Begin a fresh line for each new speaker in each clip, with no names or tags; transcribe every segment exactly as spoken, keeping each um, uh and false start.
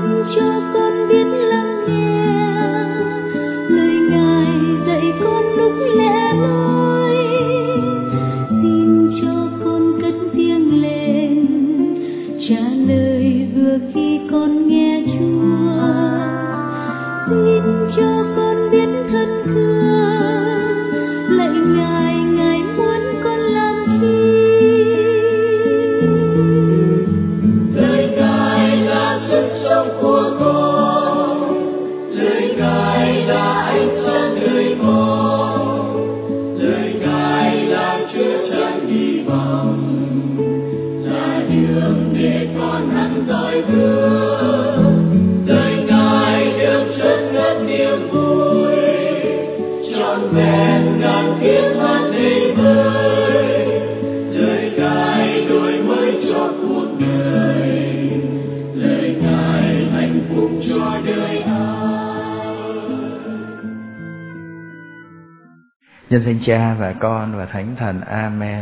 Nhân danh Cha và Con và Thánh Thần. Amen.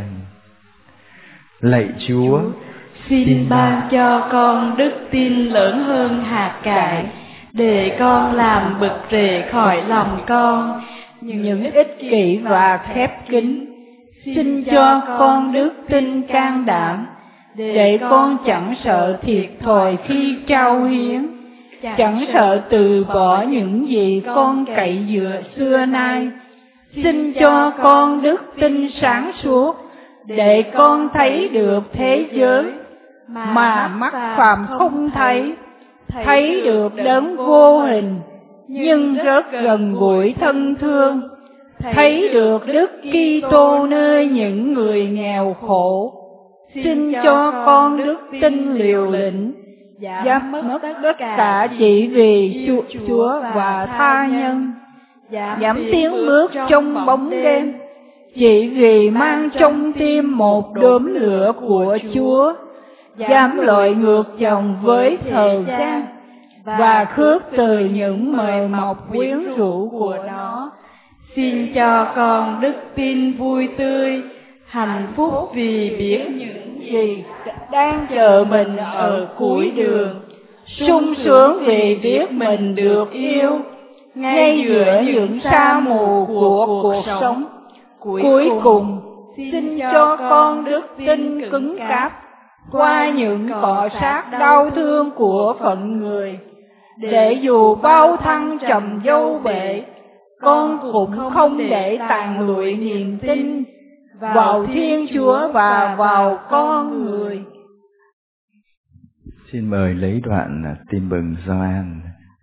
Lạy Chúa,
xin ban cho con đức tin lớn hơn hạt cải, để con làm bực rễ khỏi lòng con những ích kỷ và khép kín. Xin cho con đức tin can đảm, để con chẳng sợ thiệt thòi khi trao hiến, chẳng sợ từ bỏ những gì con cậy dựa xưa nay. Xin cho con đức tin sáng suốt, để con thấy được thế giới mà mắt phàm không thấy, thấy được đấng vô hình nhưng rất gần gũi thân thương, thấy được Đức Kitô nơi những người nghèo khổ. Xin cho con đức tin liều lĩnh, dám mất tất cả chỉ vì Chúa và tha nhân, dám tiến bước trong bóng đêm chỉ vì mang trong tim một đốm lửa của Chúa, dám lội ngược dòng với thời gian và khước từ những mời mọc quyến rũ của nó. Xin cho con đức tin vui tươi, hạnh phúc vì biết những gì đang chờ mình ở cuối đường, sung sướng vì biết mình được yêu ngay giữa những sa mù của cuộc sống. Cuối cùng, xin cho con đức tin cứng cáp qua những cọ sát đau thương của phận người, để dù bao thăng trầm dâu bể, con cũng không để tàn lụi niềm tin vào Thiên Chúa và vào con người.
Xin mời lấy đoạn Tin mừng Gioan.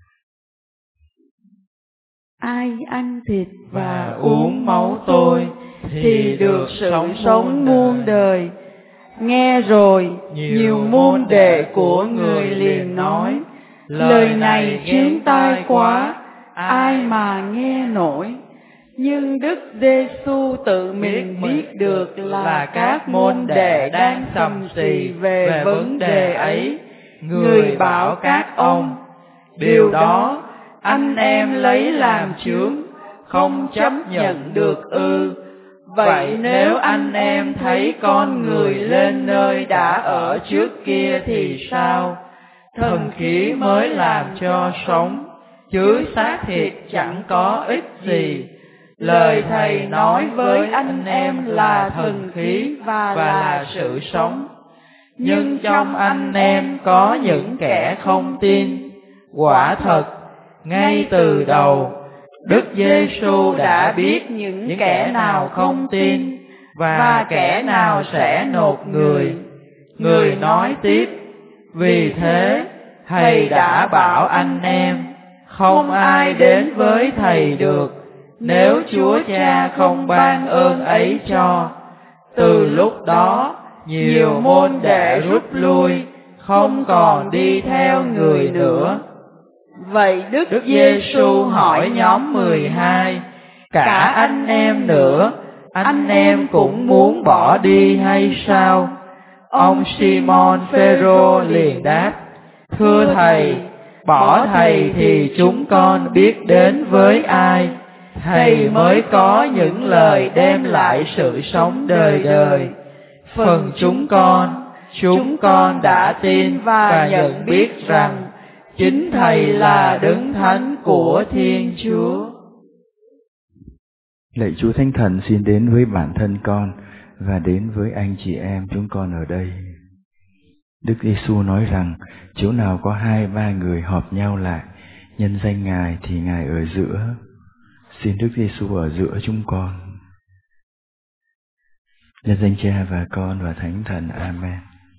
Ai ăn thịt và uống máu tôi thì được sự sống muôn đời. Nghe rồi, nhiều môn đệ của người liền nói, lời này chướng tai quá, ai mà nghe nổi. Nhưng Đức Giê-xu tự mình biết được là các môn đệ đang sầm xì về vấn đề ấy. Người bảo các ông, điều đó anh em lấy làm chướng, không chấp nhận được ư? Vậy nếu anh em thấy con người lên nơi đã ở trước kia thì sao? Thần khí mới làm cho sống, chứ xác thịt chẳng có ích gì. Lời Thầy nói với anh em là thần khí và là sự sống. Nhưng trong anh em có những kẻ không tin. Quả thật, ngay từ đầu, Đức Giê-xu đã biết những kẻ nào không tin và kẻ nào sẽ nộp người. Người nói tiếp, vì thế Thầy đã bảo anh em, không ai đến với Thầy được nếu Chúa Cha không ban ơn ấy cho. Từ lúc đó, nhiều môn đệ rút lui, không còn đi theo người nữa. Vậy Đức Giê-xu hỏi nhóm mười hai, cả anh em nữa, anh em cũng muốn bỏ đi hay sao? Ông Simon Phêrô liền đáp, thưa Thầy, bỏ Thầy thì chúng con biết đến với ai? Thầy mới có những lời đem lại sự sống đời đời. Phần chúng con, chúng con đã tin và nhận biết rằng chính Thầy là Đấng Thánh của Thiên Chúa.
Lạy Chúa Thánh Thần, xin đến với bản thân con và đến với anh chị em chúng con ở đây. Đức Giêsu nói rằng chỗ nào có hai ba người họp nhau lại nhân danh Ngài thì Ngài ở giữa. Xin Đức Giêsu ở giữa chúng con. Nhân danh Cha và Con và Thánh Thần. Amen.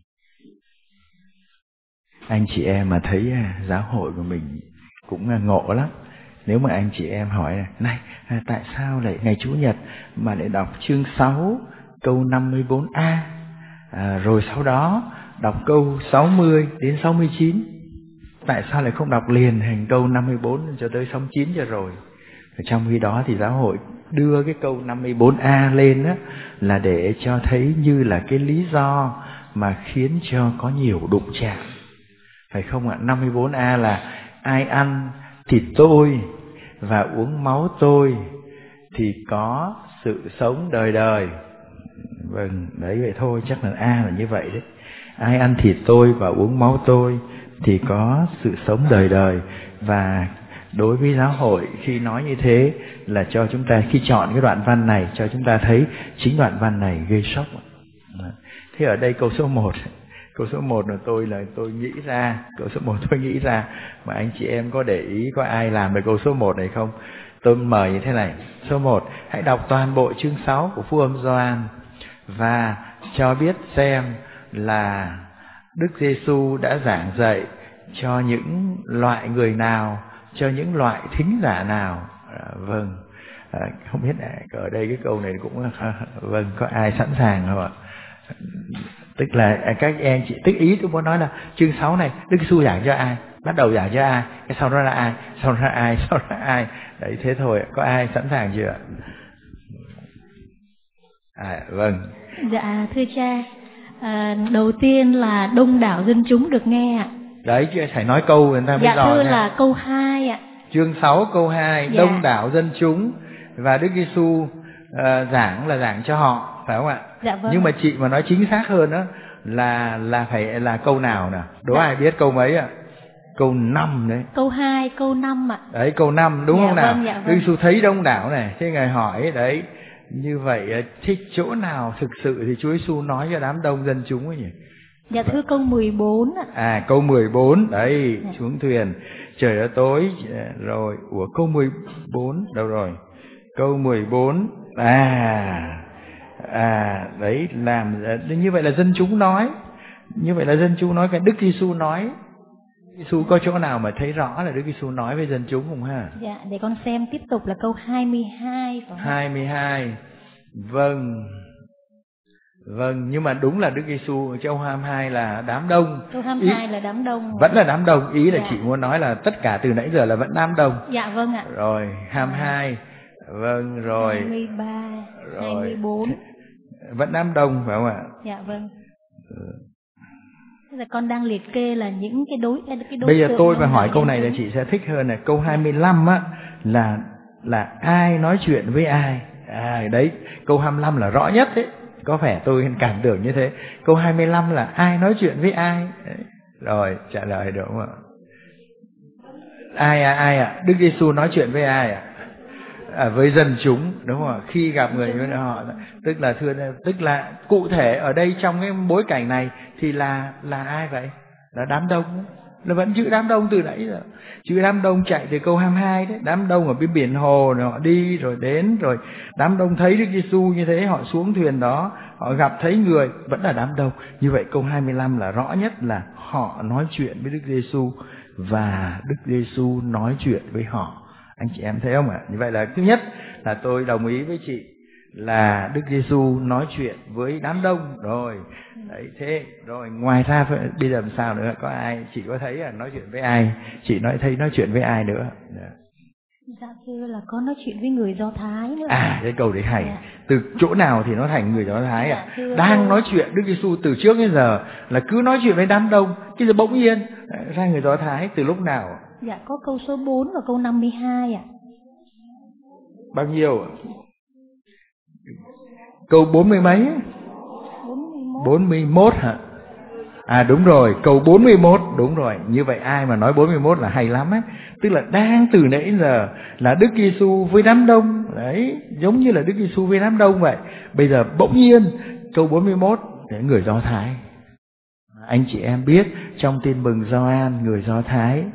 Anh chị em mà thấy giáo hội của mình cũng ngộ lắm. Nếu mà anh chị em hỏi này, tại sao lại ngày Chủ nhật mà lại đọc chương sáu câu năm mươi bốn a, à, rồi sau đó đọc câu sáu mươi đến sáu mươi chín, tại sao lại không đọc liền hành câu năm mươi bốn cho tới sáu mươi chín cho rồi? Trong khi đó thì giáo hội đưa cái câu năm mươi bốn a lên đó, là để cho thấy như là cái lý do mà khiến cho có nhiều đụng chạm, phải không ạ? năm mươi bốn a là ai ăn thịt tôi và uống máu tôi thì có sự sống đời đời. Vâng, đấy vậy thôi, chắc là A là như vậy đấy. Ai ăn thịt tôi và uống máu tôi thì có sự sống đời đời. Và đối với giáo hội khi nói như thế là cho chúng ta, khi chọn cái đoạn văn này, cho chúng ta thấy chính đoạn văn này gây sốc. Thế ở đây câu số một, câu số một là tôi là tôi nghĩ ra, câu số một tôi nghĩ ra, mà anh chị em có để ý có ai làm được câu số một này không? Tôi mời như thế này. Số một, hãy đọc toàn bộ chương sáu của Phúc âm Gioan và cho biết xem là Đức Giêsu đã giảng dạy cho những loại người nào, cho những loại thính giả nào. À, vâng, à, không biết ở đây cái câu này cũng à, vâng, có ai sẵn sàng không ạ? Tức là các em chị, tức ý tôi muốn nói là chương sáu này Đức Giêsu giảng cho ai, bắt đầu giảng cho ai, cái sau đó là ai, sau đó là ai, sau đó là ai. Đấy, thế thôi. Có ai sẵn sàng chưa? À, vâng.
Dạ thưa cha, à, đầu tiên là đông đảo dân chúng được nghe ạ.
Đấy chứ phải nói câu người ta mới
dạ,
rõ.
Dạ thưa
nha.
là câu hai ạ.
Chương sáu câu hai,
dạ.
Đông đảo dân chúng và Đức Giêsu uh, giảng là giảng cho họ, phải không ạ?
Dạ vâng.
Nhưng mà chị mà nói chính xác hơn đó là là phải là câu nào nào? Đố
dạ.
ai biết câu mấy ạ? Câu năm đấy.
Câu hai, câu năm ạ.
Đấy, câu năm đúng
dạ
không nào?
Vâng, dạ vâng.
Đức Giêsu thấy đông đảo này, thế Ngài hỏi đấy, như vậy thích chỗ nào thực sự thì Chúa Giêsu nói cho đám đông dân chúng ấy nhỉ?
Dạ thưa câu mười bốn ạ.
À, câu mười bốn đấy, dạ. Xuống thuyền trời đã tối rồi. Ủa, câu mười bốn đâu rồi? Câu mười bốn, à à đấy, làm như vậy là dân chúng nói, như vậy là dân chúng nói, cái Đức Giêsu nói. Giêsu có chỗ nào mà thấy rõ là Đức Giêsu nói với dân chúng không ha?
Dạ, để con xem tiếp tục là câu hai mươi hai.
hai mươi hai. Vâng. Vâng, nhưng mà đúng là Đức Giêsu câu hai mươi hai là đám đông.
Câu hai mươi hai ý, là đám đông.
Vẫn là đám đông, ý là
dạ.
chị muốn nói là tất cả từ nãy giờ là vẫn đám đông.
Dạ vâng ạ.
Rồi, hai mươi hai. Vâng, rồi.
hai mươi ba, rồi. hai mươi bốn.
Vẫn đám đông phải không ạ?
Dạ vâng. Là con đang liệt kê là những cái đối cái đối
Bây giờ tôi mà hỏi câu này là chị sẽ thích hơn này. Câu hai mươi lăm á là là ai nói chuyện với ai. À đấy, câu hai mươi lăm là rõ nhất đấy. Có vẻ tôi cảm tưởng như thế. Câu hai mươi lăm là ai nói chuyện với ai. Đấy. Rồi, trả lời được không ạ? Ai à, ai ạ? À? Đức Giêsu nói chuyện với ai ạ? À? À, với dân chúng, đúng không ạ? Khi gặp người với họ, tức là thưa, tức là cụ thể ở đây trong cái bối cảnh này thì là là ai vậy? Là đám đông. Nó vẫn chữ đám đông từ nãy giờ. Chữ đám đông chạy từ câu hai mươi hai đấy. Đám đông ở bên biển hồ rồi họ đi rồi đến rồi đám đông thấy Đức Giêsu như thế, họ xuống thuyền đó, họ gặp thấy người, vẫn là đám đông. Như vậy câu hai mươi lăm là rõ nhất là họ nói chuyện với Đức Giêsu và Đức Giêsu nói chuyện với họ. Anh chị em thấy không ạ? Như vậy là thứ nhất là tôi đồng ý với chị là Đức Giêsu nói chuyện với đám đông rồi. Đấy, thế rồi ngoài ra bây giờ làm sao nữa? Có ai chị có thấy là nói chuyện với ai? Chị nói thấy nói chuyện với ai nữa? Dạ,
dạ thưa là có nói chuyện với người Do Thái nữa.
À, cái câu đấy hay.
Dạ.
Từ chỗ nào thì nó thành người Do Thái
dạ,
à?
thưa,
Đang
thưa.
nói chuyện Đức Giêsu từ trước đến giờ là cứ nói chuyện với đám đông, cái giờ bỗng nhiên ra người Do Thái từ lúc nào?
Dạ có câu số bốn và câu năm mươi hai ạ. À.
Bao nhiêu? Câu bốn mươi mấy?
bốn mươi mốt.
bốn mươi mốt hả? À đúng rồi, câu bốn mươi mốt, đúng rồi. Như vậy ai mà nói bốn mươi mốt là hay lắm ấy. Tức là đang từ nãy giờ là Đức Giêsu với đám đông, đấy, giống như là Đức Giêsu với đám đông vậy. Bây giờ bỗng nhiên câu bốn mươi mốt những người Do Thái. Anh chị em biết trong Tin mừng Gioan, người Do Thái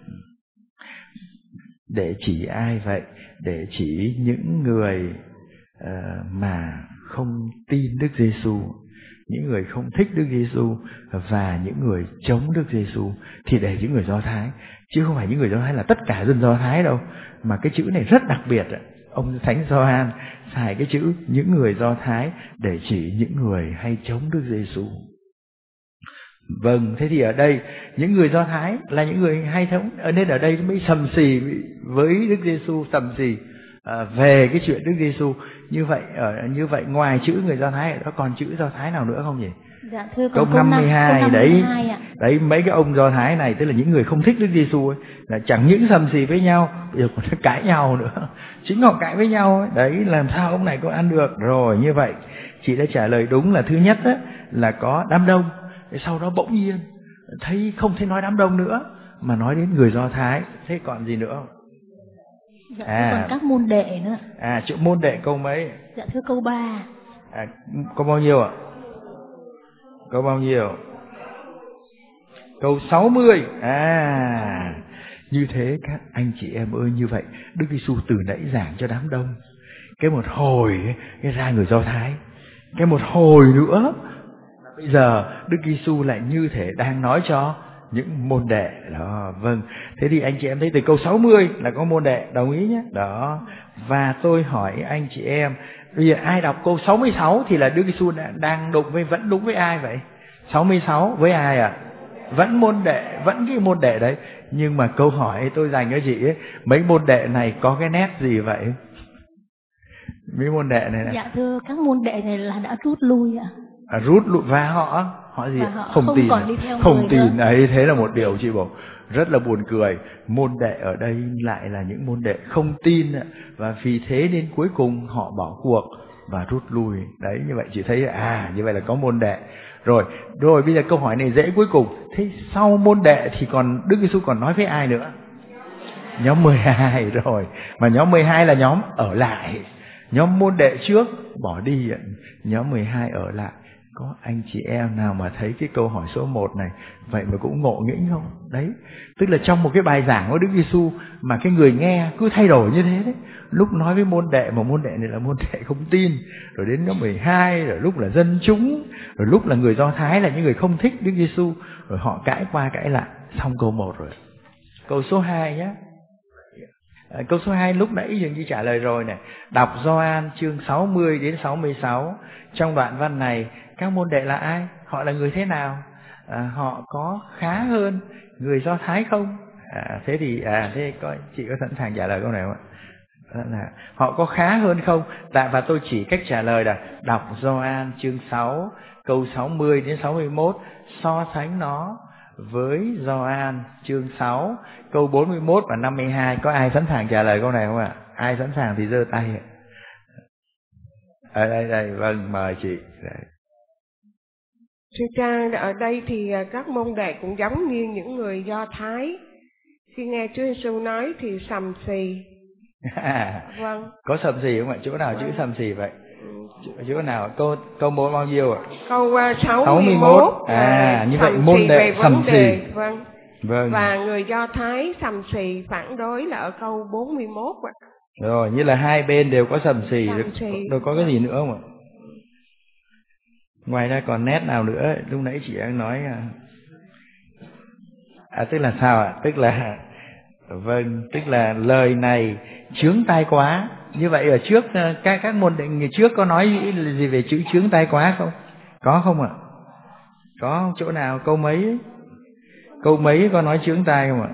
để chỉ ai vậy? Để chỉ những người uh, mà không tin Đức Giêsu, những người không thích Đức Giêsu và những người chống Đức Giêsu, thì để những người Do Thái, chứ không phải những người Do Thái là tất cả dân Do Thái đâu. Mà cái chữ này rất đặc biệt, ông Thánh Gioan xài cái chữ những người Do Thái để chỉ những người hay chống Đức Giêsu. Vâng, thế thì ở đây những người Do Thái là những người hay thống, nên ở đây mới sầm xì với Đức Giêsu, sầm xì à, về cái chuyện Đức Giêsu. Như vậy ở như vậy ngoài chữ người Do Thái đó còn chữ Do Thái nào nữa không nhỉ?
Dạ thưa
câu năm mươi hai đấy,
ạ.
Đấy mấy cái ông Do Thái này, tức là những người không thích Đức Giêsu ấy, là chẳng những sầm xì với nhau, bây giờ còn cãi nhau nữa. Chính họ cãi với nhau ấy. Đấy, làm sao ông này có ăn được? Rồi như vậy chị đã trả lời đúng là thứ nhất ấy, là có đám đông. Sau đó bỗng nhiên thấy không thấy nói đám đông nữa mà nói đến người Do Thái. Thế còn gì nữa không?
Dạ,
à,
còn các môn đệ nữa.
À, chữ môn đệ câu mấy?
Dạ thưa câu ba.
À, câu bao nhiêu ạ? Câu bao nhiêu? Câu sáu mươi. À, như thế các anh chị em ơi, như vậy Đức Giêsu từ nãy giảng cho đám đông, cái một hồi cái ra người Do Thái, cái một hồi nữa bây giờ Đức Giêsu lại như thể đang nói cho những môn đệ đó. Vâng, thế thì anh chị em thấy từ câu sáu mươi là có môn đệ, đồng ý nhé. Đó. Và tôi hỏi anh chị em, bây giờ ai đọc câu sáu mươi sáu thì là Đức Giêsu đang đụng với, vẫn đúng với ai vậy? sáu mươi sáu với ai ạ? À? Vẫn môn đệ, vẫn cái môn đệ đấy. Nhưng mà câu hỏi tôi dành cho chị ấy, mấy môn đệ này có cái nét gì vậy? Mấy môn đệ này, này.
Dạ thưa, các môn đệ này là đã rút lui ạ.
À, rút lui và họ họ gì
và họ
không,
không
tin
còn đi theo
không
người
tin
nữa.
Ấy, thế là một điều chị bảo rất là buồn cười. Môn đệ ở đây lại là những môn đệ không tin, và vì thế đến cuối cùng họ bỏ cuộc và rút lui. Đấy, như vậy chị thấy à, như vậy là có môn đệ. Rồi, rồi bây giờ câu hỏi này dễ cuối cùng. Thế sau môn đệ thì còn Đức Giêsu còn nói với ai nữa? Nhóm mười hai rồi. Mà nhóm mười hai là nhóm ở lại. Nhóm môn đệ trước bỏ đi, nhóm mười hai ở lại. Có anh chị em nào mà thấy cái câu hỏi số một này vậy mà cũng ngộ nghĩnh không? Đấy, tức là trong một cái bài giảng của Đức Giêsu mà cái người nghe cứ thay đổi như thế đấy. Lúc nói với môn đệ mà môn đệ này là môn đệ không tin, rồi đến nhóm mười hai, rồi lúc là dân chúng, rồi lúc là người Do Thái là những người không thích Đức Giêsu, rồi họ cãi qua cãi lại. Xong câu một rồi. Câu số hai nhé. À, câu số hai lúc nãy dường như trả lời rồi này. Đọc Gioan chương sáu mươi đến sáu mươi sáu. Trong đoạn văn này các môn đệ là ai? Họ là người thế nào? À, họ có khá hơn người Do Thái không? À, thế thì à, thế có, chị có sẵn sàng trả lời câu này không ạ? Là họ có khá hơn không? Dạ, và tôi chỉ cách trả lời là đọc Gioan chương sáu câu sáu mươi đến sáu mươi mốt, so sánh nó với Gioan chương sáu câu bốn mươi mốt và năm mươi hai. Có ai sẵn sàng trả lời câu này không ạ? Ai sẵn sàng thì giơ tay. Ở đây đây, vâng, mời chị. Đấy.
Thưa cha, ở đây thì các môn đệ cũng giống như những người Do Thái. Khi nghe Chúa Giêsu nói thì sầm xì.
À,
vâng.
Có sầm xì không ạ? Chỗ nào vâng. Chữ sầm xì vậy? Chỗ nào? Câu câu bốn bao nhiêu ạ?
Câu uh, sáu mươi mốt.
À, như vậy môn đệ sầm xì.
Vâng.
Vâng.
Và người Do Thái sầm xì phản đối là ở câu bốn mươi mốt ạ.
Rồi, như là hai bên đều có sầm xì,
sầm
xì. Rồi có cái gì nữa không ạ? Ngoài ra còn nét nào nữa? Lúc nãy chị đang nói à, à tức là sao ạ? Tức là vâng, tức là lời này chướng tai quá. Như vậy ở trước các các môn đệ người trước có nói gì về chữ chướng tai quá không? Có không ạ? Có không? Chỗ nào? Câu mấy? Câu mấy có nói chướng tai không ạ?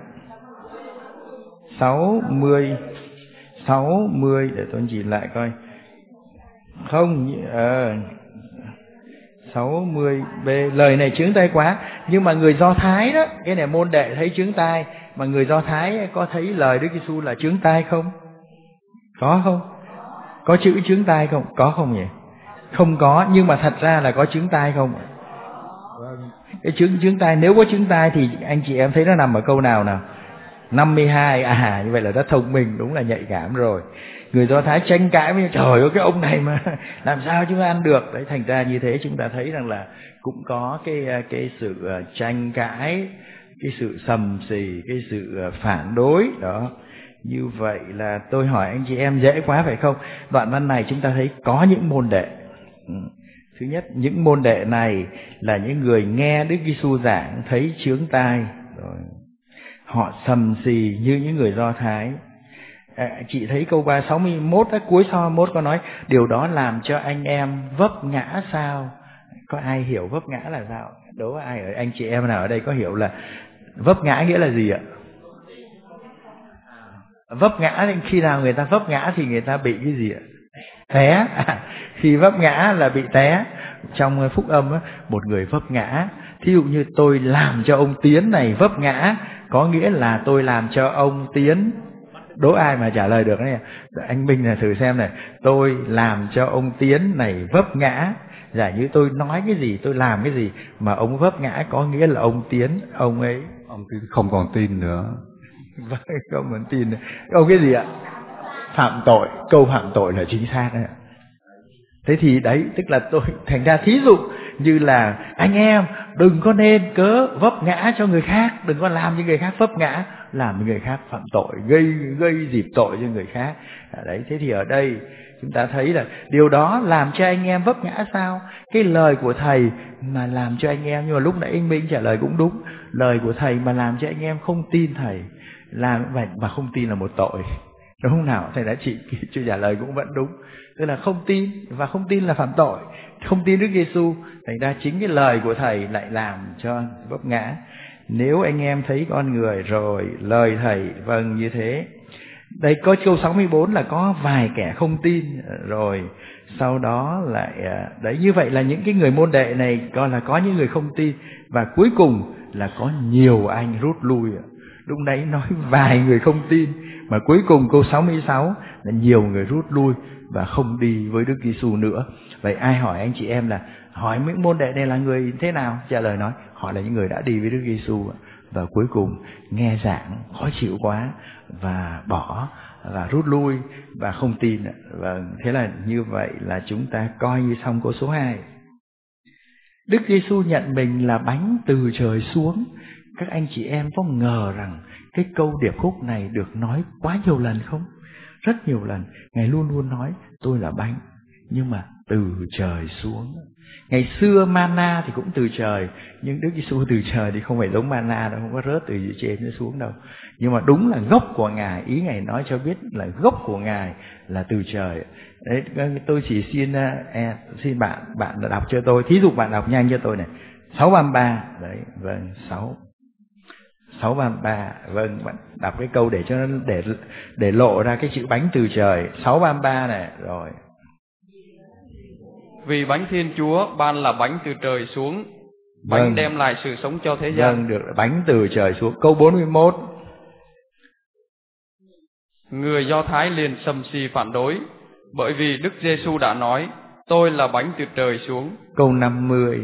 sáu mươi sáu mươi để tôi chỉ lại coi. Không, ờ uh, sáu mươi B, lời này chướng tai quá. Nhưng mà người Do Thái đó, cái này môn đệ thấy chướng tai, mà người Do Thái có thấy lời Đức Giêsu là chướng tai không? Có không? Có chữ chướng tai không? Có không nhỉ? Không có, nhưng mà thật ra là có chướng tai không? Cái chứng chứng tai, nếu có chứng tai thì anh chị em thấy nó nằm ở câu nào nào? năm mươi hai. À, như vậy là rất thông minh, đúng là nhạy cảm rồi. Người Do Thái tranh cãi với trời ơi cái ông này mà làm sao chúng ta ăn được. Đấy, thành ra như thế chúng ta thấy rằng là cũng có cái cái sự tranh cãi, cái sự sầm xì, cái sự phản đối đó. Như vậy là tôi hỏi anh chị em dễ quá phải không? Đoạn văn này chúng ta thấy có những môn đệ. Thứ nhất, những môn đệ này là những người nghe Đức Giêsu giảng thấy chướng tai rồi. Họ sầm xì như những người Do Thái. À, chị thấy câu ba sáu mươi mốt, cuối sáu mươi mốt có nói điều đó làm cho anh em vấp ngã sao? Có ai hiểu vấp ngã là sao? Đố ai ở anh chị em nào ở đây có hiểu là vấp ngã nghĩa là gì ạ? Vấp ngã thì khi nào người ta vấp ngã thì người ta bị cái gì ạ? Té. À, khi vấp ngã là bị té. Trong phúc âm á, một người vấp ngã, thí dụ như tôi làm cho ông Tiến này vấp ngã, có nghĩa là tôi làm cho ông Tiến. Đố ai mà trả lời được này? Anh Minh là thử xem này. Tôi làm cho ông Tiến này vấp ngã. Giả như tôi nói cái gì, tôi làm cái gì mà ông vấp ngã, có nghĩa là ông Tiến, ông ấy
ông Tiến không còn tin nữa.
Vâng, không còn tin nữa. Ông cái gì ạ? Phạm tội. Câu phạm tội là chính xác đấy ạ. Thế thì đấy, tức là tôi thành ra thí dụ như là anh em đừng có nên cớ vấp ngã cho người khác, đừng có làm cho người khác vấp ngã, làm cho người khác phạm tội, gây gây dịp tội cho người khác. À, đấy, thế thì ở đây chúng ta thấy là điều đó làm cho anh em vấp ngã sao? Cái lời của thầy mà làm cho anh em, nhưng mà lúc nãy anh Minh trả lời cũng đúng, lời của thầy mà làm cho anh em không tin thầy, làm và, và không tin là một tội. Đúng không nào? Thầy đã chị chưa trả lời cũng vẫn đúng. Tức là không tin, và không tin là phạm tội. Không tin Đức Giêsu, thành ra chính cái lời của thầy lại làm cho vấp ngã. Nếu anh em thấy con người rồi, lời thầy vâng như thế. Đây có câu sáu mươi bốn là có vài kẻ không tin rồi. Sau đó lại đấy, như vậy là những cái người môn đệ này coi là có những người không tin, và cuối cùng là có nhiều anh rút lui. Lúc nãy nói vài người không tin, mà cuối cùng câu sáu mươi sáu là nhiều người rút lui và không đi với Đức Giêsu nữa. Vậy ai hỏi anh chị em là hỏi những môn đệ này là người thế nào? Trả lời nói họ là những người đã đi với Đức Giêsu và cuối cùng nghe giảng khó chịu quá và bỏ và rút lui và không tin. Và thế là như vậy là chúng ta coi như xong câu số hai. Đức Giêsu nhận mình là bánh từ trời xuống. Các anh chị em có ngờ rằng cái câu điệp khúc này được nói quá nhiều lần không? Rất nhiều lần. Ngài luôn luôn nói tôi là bánh, nhưng mà từ trời xuống. Ngày xưa manna thì cũng từ trời, nhưng Đức Giêsu từ trời thì không phải giống manna đâu, không có rớt từ dưới trên nó xuống đâu. Nhưng mà đúng là gốc của Ngài, ý Ngài nói cho biết là gốc của Ngài là từ trời. Đấy, tôi chỉ xin à, xin bạn bạn đọc cho tôi. Thí dụ bạn đọc nhanh cho tôi này. sáu ba ba. Đấy, vâng, sáu sáu ba ba. Vâng, bạn đọc cái câu để cho nó để để lộ ra cái chữ bánh từ trời. sáu ba ba này, rồi.
Vì bánh Thiên Chúa ban là bánh từ trời xuống, bánh vâng. đem lại sự sống cho thế gian.
Vâng, được, bánh từ trời xuống. Câu bốn mươi mốt.
Người Do Thái liền sầm xì phản đối, bởi vì Đức Giêsu đã nói, tôi là bánh từ trời xuống.
Câu năm mươi.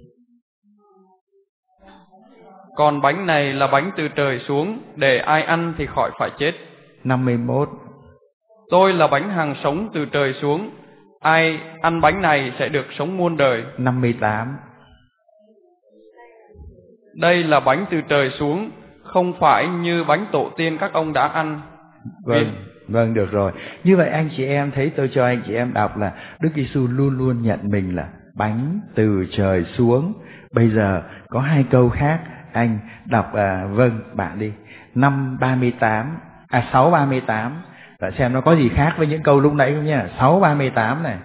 Còn bánh này là bánh từ trời xuống, để ai ăn thì khỏi phải chết.
năm mươi mốt.
Tôi là bánh hằng sống từ trời xuống, ai ăn bánh này sẽ được sống muôn đời.
năm mươi tám.
Đây là bánh từ trời xuống, không phải như bánh tổ tiên các ông đã ăn.
Vâng, Vì... vâng, được rồi. Như vậy anh chị em thấy, tôi cho anh chị em đọc là Đức Giêsu luôn luôn nhận mình là bánh từ trời xuống. Bây giờ có hai câu khác, anh đọc à, vâng, bạn đi. năm ba mươi tám, à sáu ba mươi tám. Và xem nó có gì khác với những câu lúc nãy không nhá. sáu ba mươi tám này.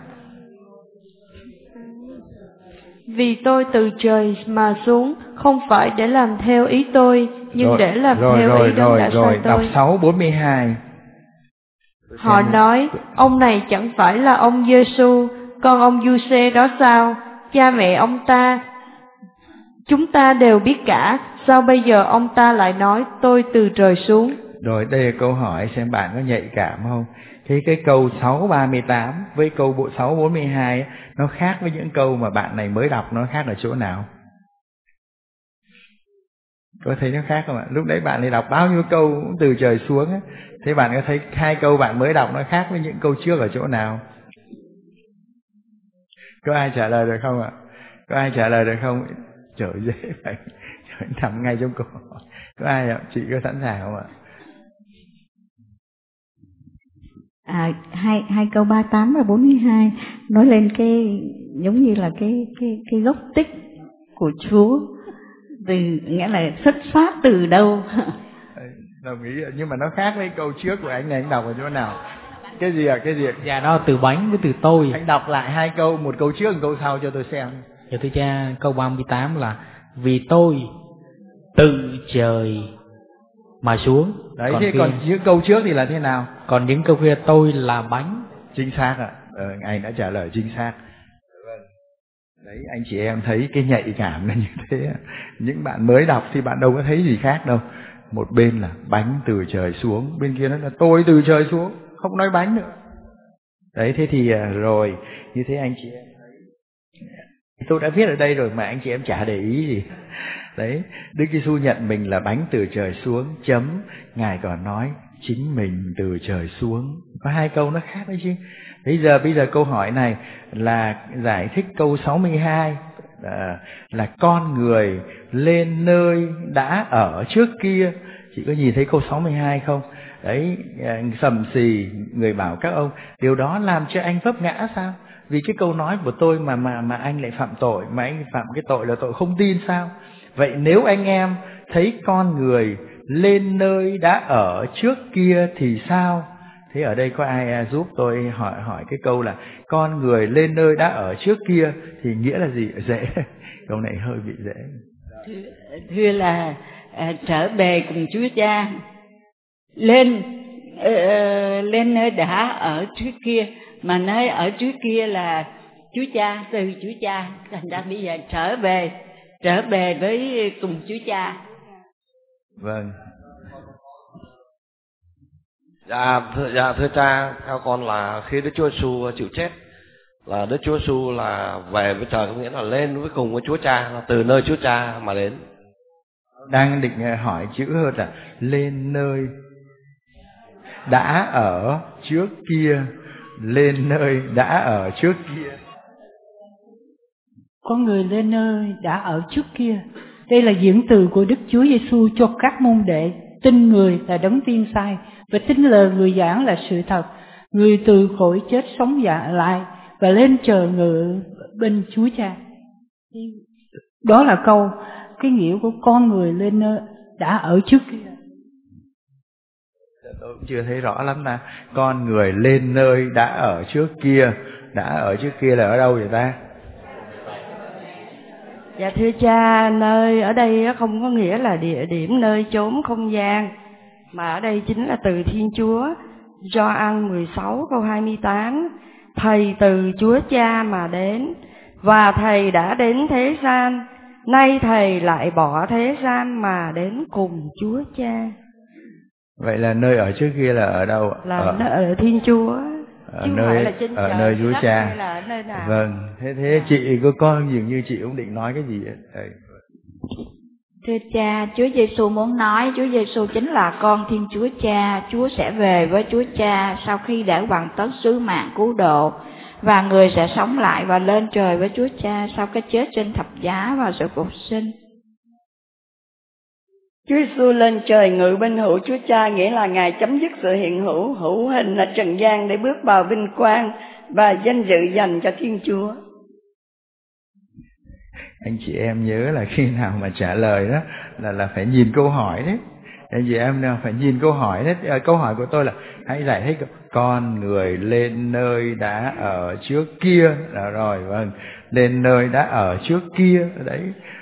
Vì tôi từ trời mà xuống, không phải để làm theo ý tôi, nhưng rồi, để làm
rồi,
theo
rồi,
ý Đấng đã sai tôi.
Đọc sáu bốn mươi hai.
Họ nói, ông này chẳng phải là ông Giêsu, con ông Giuse đó sao? Cha mẹ ông ta, chúng ta đều biết cả, sao bây giờ ông ta lại nói tôi từ trời xuống?
Rồi đây là câu hỏi, xem bạn có nhạy cảm không? Thế cái câu sáu ba mươi tám với câu bộ sáu bốn mươi hai nó khác với những câu mà bạn này mới đọc, nó khác ở chỗ nào? Có thấy nó khác không ạ? Lúc đấy bạn ấy đọc bao nhiêu câu cũng từ trời xuống ấy. Thế bạn có thấy hai câu bạn mới đọc nó khác với những câu trước ở chỗ nào? Có ai trả lời được không ạ? Có ai trả lời được không? Trời dễ vậy, trời nằm ngay trong câu hỏi. Có ai ạ? Chị có sẵn sàng không ạ?
À, hai hai câu ba mươi tám và bốn mươi hai nói lên cái giống như là cái cái cái gốc tích của Chúa, từ nghĩa là xuất phát từ đâu.
Đồng ý, nhưng mà nó khác với câu trước của anh này, anh đọc ở chỗ nào? Cái gì ạ? À? Cái gì?
Dạ đó, từ bánh với từ tôi.
Anh đọc lại hai câu, một câu trước, một câu sau cho tôi xem.
Dạ thưa cha, câu ba mươi tám là vì tôi từ trời mà xuống.
Đấy,
còn
thế
kia,
còn những câu trước thì là thế nào?
Còn những câu kia tôi là bánh.
Chính xác ạ. Ờ, anh đã trả lời chính xác. Đấy, anh chị em thấy cái nhạy cảm là như thế. Những bạn mới đọc thì bạn đâu có thấy gì khác đâu. Một bên là bánh từ trời xuống, bên kia nó là tôi từ trời xuống, không nói bánh nữa. Đấy, thế thì rồi, như thế anh chị em thấy. Tôi đã viết ở đây rồi mà anh chị em chả để ý gì. Đấy, Đức Giêsu nhận mình là bánh từ trời xuống, chấm. Ngài còn nói chính mình từ trời xuống. Có hai câu nó khác đấy chứ. Bây giờ bây giờ câu hỏi này là giải thích câu sáu mươi hai, là, là con người lên nơi đã ở trước kia. Chị có nhìn thấy câu sáu mươi hai không? Đấy, sầm xì người bảo các ông, điều đó làm cho anh vấp ngã sao? Vì cái câu nói của tôi mà mà mà anh lại phạm tội, mà anh phạm cái tội là tội không tin sao? Vậy nếu anh em thấy con người lên nơi đã ở trước kia thì sao? Thế ở đây có ai giúp tôi hỏi hỏi cái câu là con người lên nơi đã ở trước kia thì nghĩa là gì? Dễ. Câu này hơi bị dễ.
Thưa, thưa là à, trở về cùng Chúa Cha, lên uh, lên nơi đã ở trước kia, mà nơi ở trước kia là Chúa Cha, từ Chúa Cha, thành ra bây giờ trở về trở về với cùng Chúa Cha.
Vâng.
Dạ thưa, dạ thưa cha, theo con là khi Đức Chúa Giêsu chịu chết là Đức Chúa Giêsu là về với trời, có nghĩa là lên với cùng với Chúa Cha, là từ nơi Chúa Cha mà đến.
Đang định hỏi chữ hơn là lên nơi đã ở trước kia, lên nơi đã ở trước kia.
Con người lên nơi đã ở trước kia. Đây là diễn từ của Đức Chúa Giêsu cho các môn đệ, tin người là đấng tiên sai và tin lời người giảng là sự thật. Người từ cõi chết sống dạ lại và lên trời ngự bên Chúa Cha. Đó là câu cái nghĩa của con người lên nơi đã ở trước kia.
Tôi cũng chưa thấy rõ lắm là con người lên nơi đã ở trước kia. Đã ở trước kia là ở đâu vậy ta?
Dạ thưa cha, nơi ở đây không có nghĩa là địa điểm, nơi chốn, không gian, mà ở đây chính là từ Thiên Chúa. Gioan mười sáu câu hai mươi tám, Thầy từ Chúa Cha mà đến, và Thầy đã đến thế gian, nay Thầy lại bỏ thế gian mà đến cùng Chúa Cha.
Vậy là nơi ở trước kia là ở đâu?
Là
ở,
ở Thiên Chúa.
Ở nơi,
là trên
ở
trời,
nơi Chúa Cha.
là ở nơi nào?
Vâng, thế thế à. Chị có con dường như chị cũng định nói cái gì vậy?
Thưa cha, Chúa Giêsu muốn nói Chúa Giêsu chính là con Thiên Chúa Cha. Chúa sẽ về với Chúa Cha sau khi đã hoàn tất sứ mạng cứu độ, và người sẽ sống lại và lên trời với Chúa Cha sau cái chết trên thập giá và sự phục sinh.
Chúa Giêsu lên trời ngự bên hữu Chúa Cha, nghĩa là Ngài chấm dứt sự hiện hữu hữu hình ở trần gian để bước vào vinh quang và danh dự dành cho Thiên Chúa.
Anh chị em nhớ là khi nào mà trả lời đó là là phải nhìn câu hỏi đấy. Anh chị em nào phải nhìn câu hỏi đấy. À, câu hỏi của tôi là hãy giải thích con người lên nơi đã ở trước kia. Đó rồi, vâng, lên nơi đã ở trước kia đấy.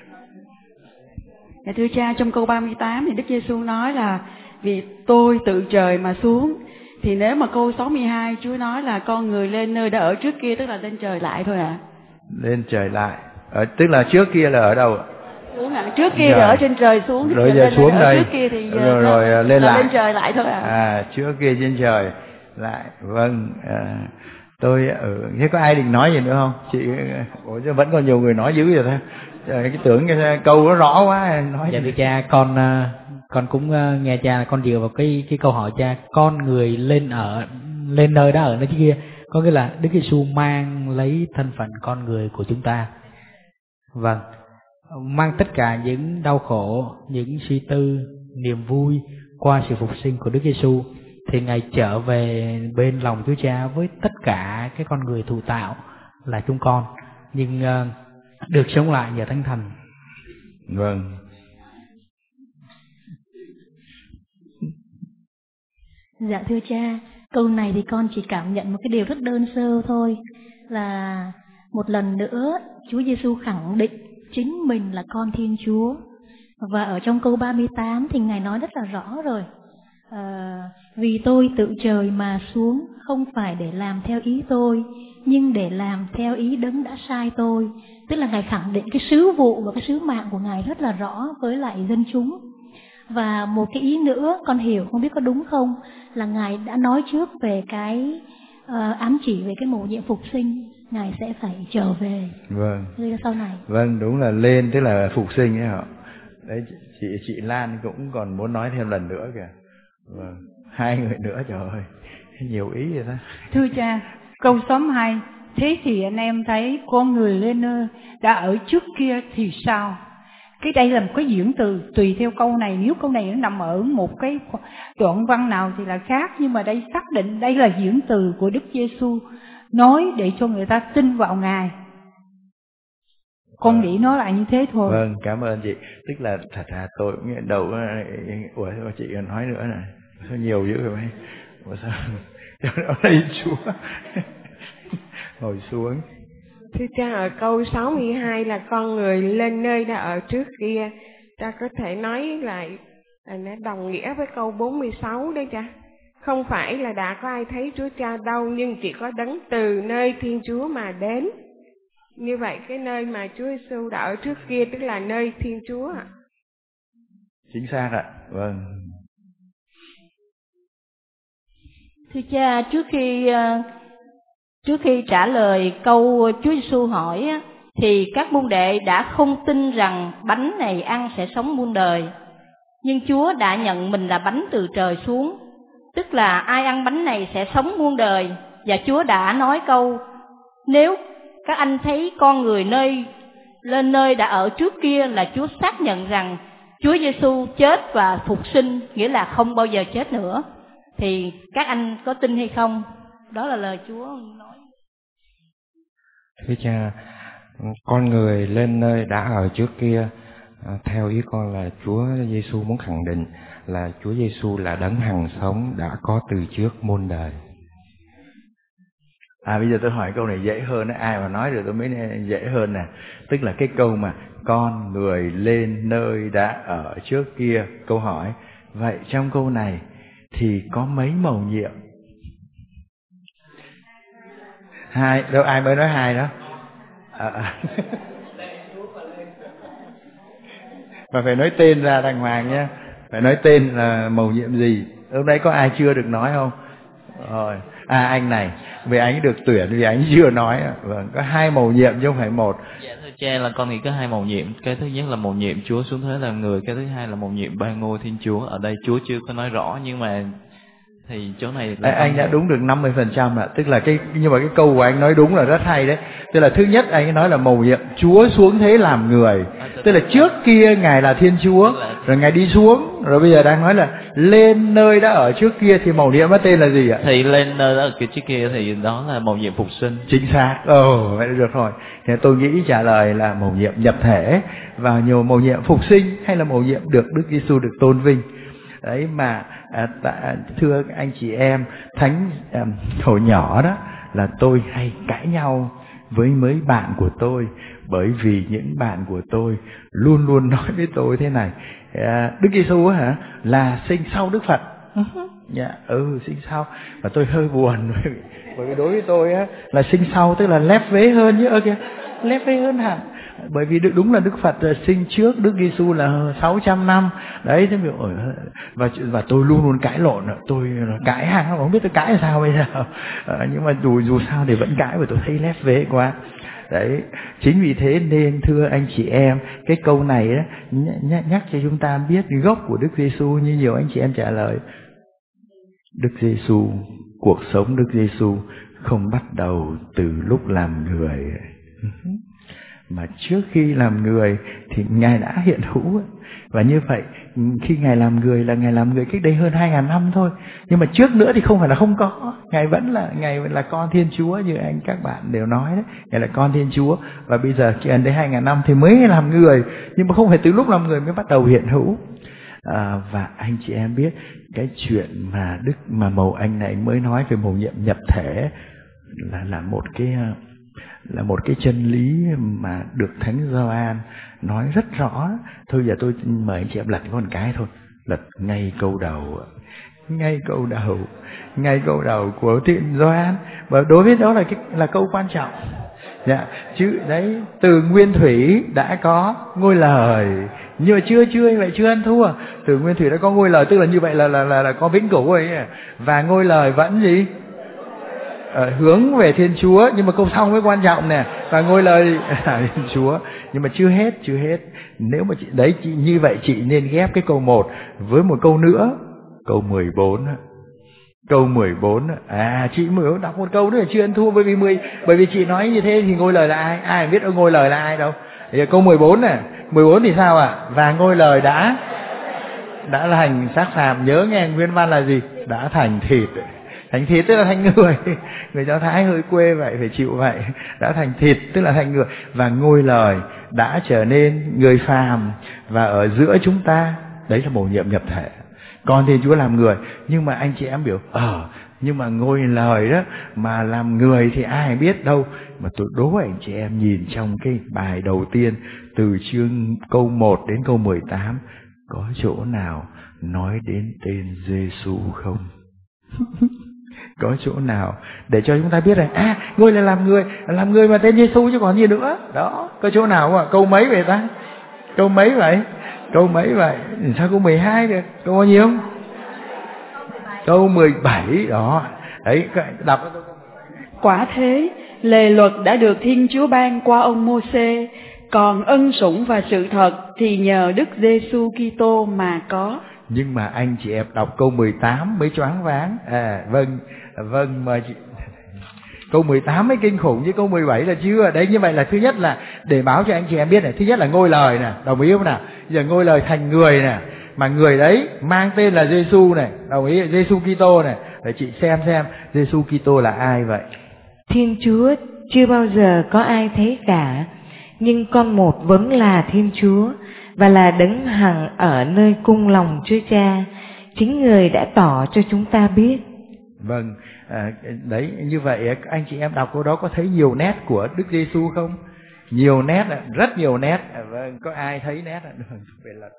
Dạ thưa cha, trong câu ba mươi tám thì Đức Giêsu nói là vì tôi từ trời mà xuống. Thì nếu mà câu sáu mươi hai Chúa nói là con người lên nơi đã ở trước kia, tức là lên trời lại thôi ạ. À?
Lên trời lại. Ở, tức là trước kia là ở đâu ạ?
Xuống ạ. Trước kia là ở trên trời xuống.
Rồi giờ xuống đây.
Trước kia thì
rồi, rồi là, lên
là
lại.
lên trời lại thôi ạ. À.
à trước kia trên trời lại. Vâng. À, tôi ở thế có ai định nói gì nữa không? Chị ủa, vẫn còn nhiều người nói dữ vậy thôi. Trời, cái tưởng cái câu nó rõ quá nói.
Dạ thưa cha, con con cũng nghe cha, con dựa vào cái cái câu hỏi cha, con người lên ở lên nơi đó ở nơi kia, có nghĩa là Đức Giêsu mang lấy thân phận con người của chúng ta. Vâng, mang tất cả những đau khổ, những suy tư, niềm vui qua sự phục sinh của Đức Giêsu, thì Ngài trở về bên lòng Chúa Cha với tất cả cái con người thụ tạo là chúng con, nhưng uh, được sống lại nhờ Thánh Thần.
Vâng.
Dạ thưa cha, câu này thì con chỉ cảm nhận một cái điều rất đơn sơ thôi, là một lần nữa Chúa Giêsu khẳng định chính mình là con Thiên Chúa. Và ở trong câu ba mươi tám thì Ngài nói rất là rõ rồi, à, vì tôi tự trời mà xuống không phải để làm theo ý tôi, nhưng để làm theo ý Đấng đã sai tôi. Tức là Ngài khẳng định cái sứ vụ và cái sứ mạng của Ngài rất là rõ với lại dân chúng. Và một cái ý nữa con hiểu, không biết có đúng không, là Ngài đã nói trước về cái uh, ám chỉ về cái mầu nhiệm phục sinh, Ngài sẽ phải trở về.
Vâng.
Sau này.
Vâng, đúng là lên tức là phục sinh ấy họ. Đấy, chị chị Lan cũng còn muốn nói thêm lần nữa kìa. Vâng, hai người nữa, trời ơi, nhiều ý vậy đó.
Thưa cha, câu số hai, thế thì anh em thấy con người lên nơi đã ở trước kia thì sao? Cái đây là một cái diễn từ, tùy theo câu này, nếu câu này nó nằm ở một cái đoạn văn nào thì là khác, nhưng mà đây xác định đây là diễn từ của Đức Giêsu nói để cho người ta tin vào Ngài. Con nghĩ nó là như thế thôi.
Vâng, cảm ơn chị. Tức là thật ra tôi cũng đầu ủa chị còn nói nữa này, sao nhiều dữ rồi mấy? Ủa sao? Ở đây Chúa ngồi xuống.
Thưa cha, ở câu sáu mươi hai là con người lên nơi đã ở trước kia, cha có thể nói lại là nó đồng nghĩa với câu bốn mươi sáu đấy cha. Không phải là đã có ai thấy Chúa Cha đâu, nhưng chỉ có Đấng từ nơi Thiên Chúa mà đến. Như vậy cái nơi mà Chúa Giêsu đã ở trước kia tức là nơi Thiên Chúa ạ.
Chính xác ạ. Vâng.
Thưa cha, trước khi trước khi trả lời câu Chúa Giêsu hỏi thì các môn đệ đã không tin rằng bánh này ăn sẽ sống muôn đời. Nhưng Chúa đã nhận mình là bánh từ trời xuống, tức là ai ăn bánh này sẽ sống muôn đời. Và Chúa đã nói câu, nếu các anh thấy con người nơi lên nơi đã ở trước kia, là Chúa xác nhận rằng Chúa Giêsu chết và phục sinh, nghĩa là không bao giờ chết nữa. Thì các anh có tin hay không? Đó là lời Chúa nói.
Thưa cha, con người lên nơi đã ở trước kia, theo ý con là Chúa Giêsu muốn khẳng định là Chúa Giêsu là đấng hằng sống đã có từ trước muôn đời.
À bây giờ tôi hỏi câu này dễ hơn, ai mà nói được tôi mới dễ hơn nè. Tức là cái câu mà con người lên nơi đã ở trước kia, câu hỏi. Vậy trong câu này thì có mấy mầu nhiệm? Hai, đâu ai mới nói hai đó? À, à. Mà phải nói tên ra đàng hoàng nhé. Phải nói tên là mầu nhiệm gì. Lúc đấy có ai chưa được nói không? Rồi. À anh này, vì anh được tuyển vì anh chưa nói. Vâng, có hai mầu nhiệm chứ không phải một.
Dạ thưa cha, là con nghĩ có hai mầu nhiệm. Cái thứ nhất là mầu nhiệm Chúa xuống thế làm người. Cái thứ hai là mầu nhiệm ban ngôi Thiên Chúa. Ở đây Chúa chưa có nói rõ, nhưng mà thì chỗ này là
anh đã đúng được năm mươi phần trăm ạ. Tức là cái, nhưng mà cái câu của anh nói đúng là rất hay đấy. Tức là thứ nhất anh nói là mầu nhiệm Chúa xuống thế làm người. Tức là trước kia Ngài là Thiên Chúa, rồi Ngài đi xuống, rồi bây giờ đang nói là lên nơi đã ở trước kia, thì mầu nhiệm nó tên là gì ạ?
Thì lên nơi đã ở trước kia thì đó là mầu nhiệm phục sinh.
Chính xác. Ồ, vậy được rồi. Thì tôi nghĩ trả lời là mầu nhiệm nhập thể, và nhiều mầu nhiệm phục sinh, hay là mầu nhiệm được Đức Giêsu được tôn vinh. Đấy mà à, tạ, thưa anh chị em, thánh à, hồi nhỏ đó là tôi hay cãi nhau với mấy bạn của tôi, bởi vì những bạn của tôi luôn luôn nói với tôi thế này, à, Đức Giêsu hả là sinh sau Đức Phật. Dạ, ừ sinh sau. Và tôi hơi buồn, bởi vì đối với tôi á là sinh sau tức là lép vế hơn chứ, ơ kìa, lép vế hơn hẳn. Bởi vì đúng là Đức Phật sinh trước Đức Giêsu là sáu trăm năm. Đấy, thế và và tôi luôn luôn cãi lộn, tôi cãi hàng không biết tôi cãi sao bây giờ. À, nhưng mà dù dù sao thì vẫn cãi, bởi tôi thấy lép vế quá. Đấy, chính vì thế nên thưa anh chị em, cái câu này á, nhắc, nhắc cho chúng ta biết gốc của Đức Giêsu như nhiều anh chị em trả lời. Đức Giêsu, cuộc sống Đức Giêsu không bắt đầu từ lúc làm người, mà trước khi làm người thì Ngài đã hiện hữu. Và như vậy khi Ngài làm người là Ngài làm người cách đây hơn hai ngàn năm thôi. Nhưng mà trước nữa thì không phải là không có. Ngài vẫn là Ngài là con Thiên Chúa, như anh các bạn đều nói đấy. Ngài là con Thiên Chúa. Và bây giờ gần đây hai ngàn năm thì mới làm người. Nhưng mà không phải từ lúc làm người mới bắt đầu hiện hữu. À, và anh chị em biết cái chuyện mà Đức mà Mầu Anh này mới nói về mầu nhiệm nhập thể là là một cái là một cái chân lý mà được Thánh Gioan nói rất rõ. Thôi giờ tôi mời anh chị em lật con cái thôi, lật ngay câu đầu, ngay câu đầu, ngay câu đầu của Thánh Gioan, và đối với đó là cái là câu quan trọng. Dạ, chứ đấy, từ nguyên thủy đã có ngôi lời, nhưng mà chưa chưa anh lại chưa ăn thua. Từ nguyên thủy đã có ngôi lời, tức là như vậy là là là, là có vĩnh cửu rồi ấy. Và ngôi lời vẫn gì? Ờ, hướng về Thiên Chúa, nhưng mà câu sau mới quan trọng nè, và ngôi lời Thiên Chúa. Nhưng mà chưa hết, chưa hết. Nếu mà chị đấy chị như vậy chị nên ghép cái câu một với một câu nữa, câu mười bốn. Câu mười bốn. À, chị mới đọc một câu nữa là chưa ăn thua, bởi vì mười bởi vì chị nói như thế thì ngôi lời là ai? Ai biết ngôi lời là ai đâu. Thì câu mười bốn này, mười bốn thì sao ạ? À? Và ngôi lời đã đã thành xác phàm. Nhớ nghe nguyên văn là gì? Đã thành thịt. Thành thịt tức là thành người. Người Do Thái hơi quê vậy, phải chịu vậy. Đã thành thịt tức là thành người. Và ngôi lời đã trở nên người phàm và ở giữa chúng ta. Đấy là mầu nhiệm nhập thể. Con Thiên Chúa làm người. Nhưng mà anh chị em biểu Ờ nhưng mà ngôi lời đó mà làm người thì ai biết đâu. Mà tôi đố anh chị em nhìn trong cái bài đầu tiên, từ chương câu một đến câu mười tám, có chỗ nào nói đến tên Giêsu không? Có chỗ nào để cho chúng ta biết rằng à, ngôi là làm người, làm người mà tên Giêsu chứ còn gì nữa. Đó, có chỗ nào à? Câu mấy vậy ta? Câu mấy vậy? Câu mấy vậy? Sao câu mười hai được? Câu bao nhiêu? Câu mười bảy đó. Đấy, đọc.
Quả thế, lề luật đã được Thiên Chúa ban qua ông Mô-sê, còn ân sủng và sự thật thì nhờ Đức Giêsu Kitô mà có.
Nhưng mà anh chị em đọc câu mười tám mới choáng váng. À, vâng, vâng mời chị. Câu mười tám mới kinh khủng, chứ câu mười bảy là chưa. Đấy, như vậy là thứ nhất là để báo cho anh chị em biết này, thứ nhất là ngôi lời nè, đồng ý không nào? Giờ ngôi lời thành người nè, mà người đấy mang tên là Giêsu này, đồng ý, Giêsu Kitô này. Để chị xem xem Giêsu Kitô là ai vậy?
Thiên Chúa chưa bao giờ có ai thấy cả, nhưng con một vẫn là Thiên Chúa và là đấng hằng ở nơi cung lòng Chúa Cha. Chính người đã tỏ cho chúng ta biết. Vâng,
à, đấy, như vậy anh chị em đọc câu đó có thấy nhiều nét của Đức Giêsu không? Nhiều nét, rất nhiều nét. À, vâng, có ai thấy nét? Về là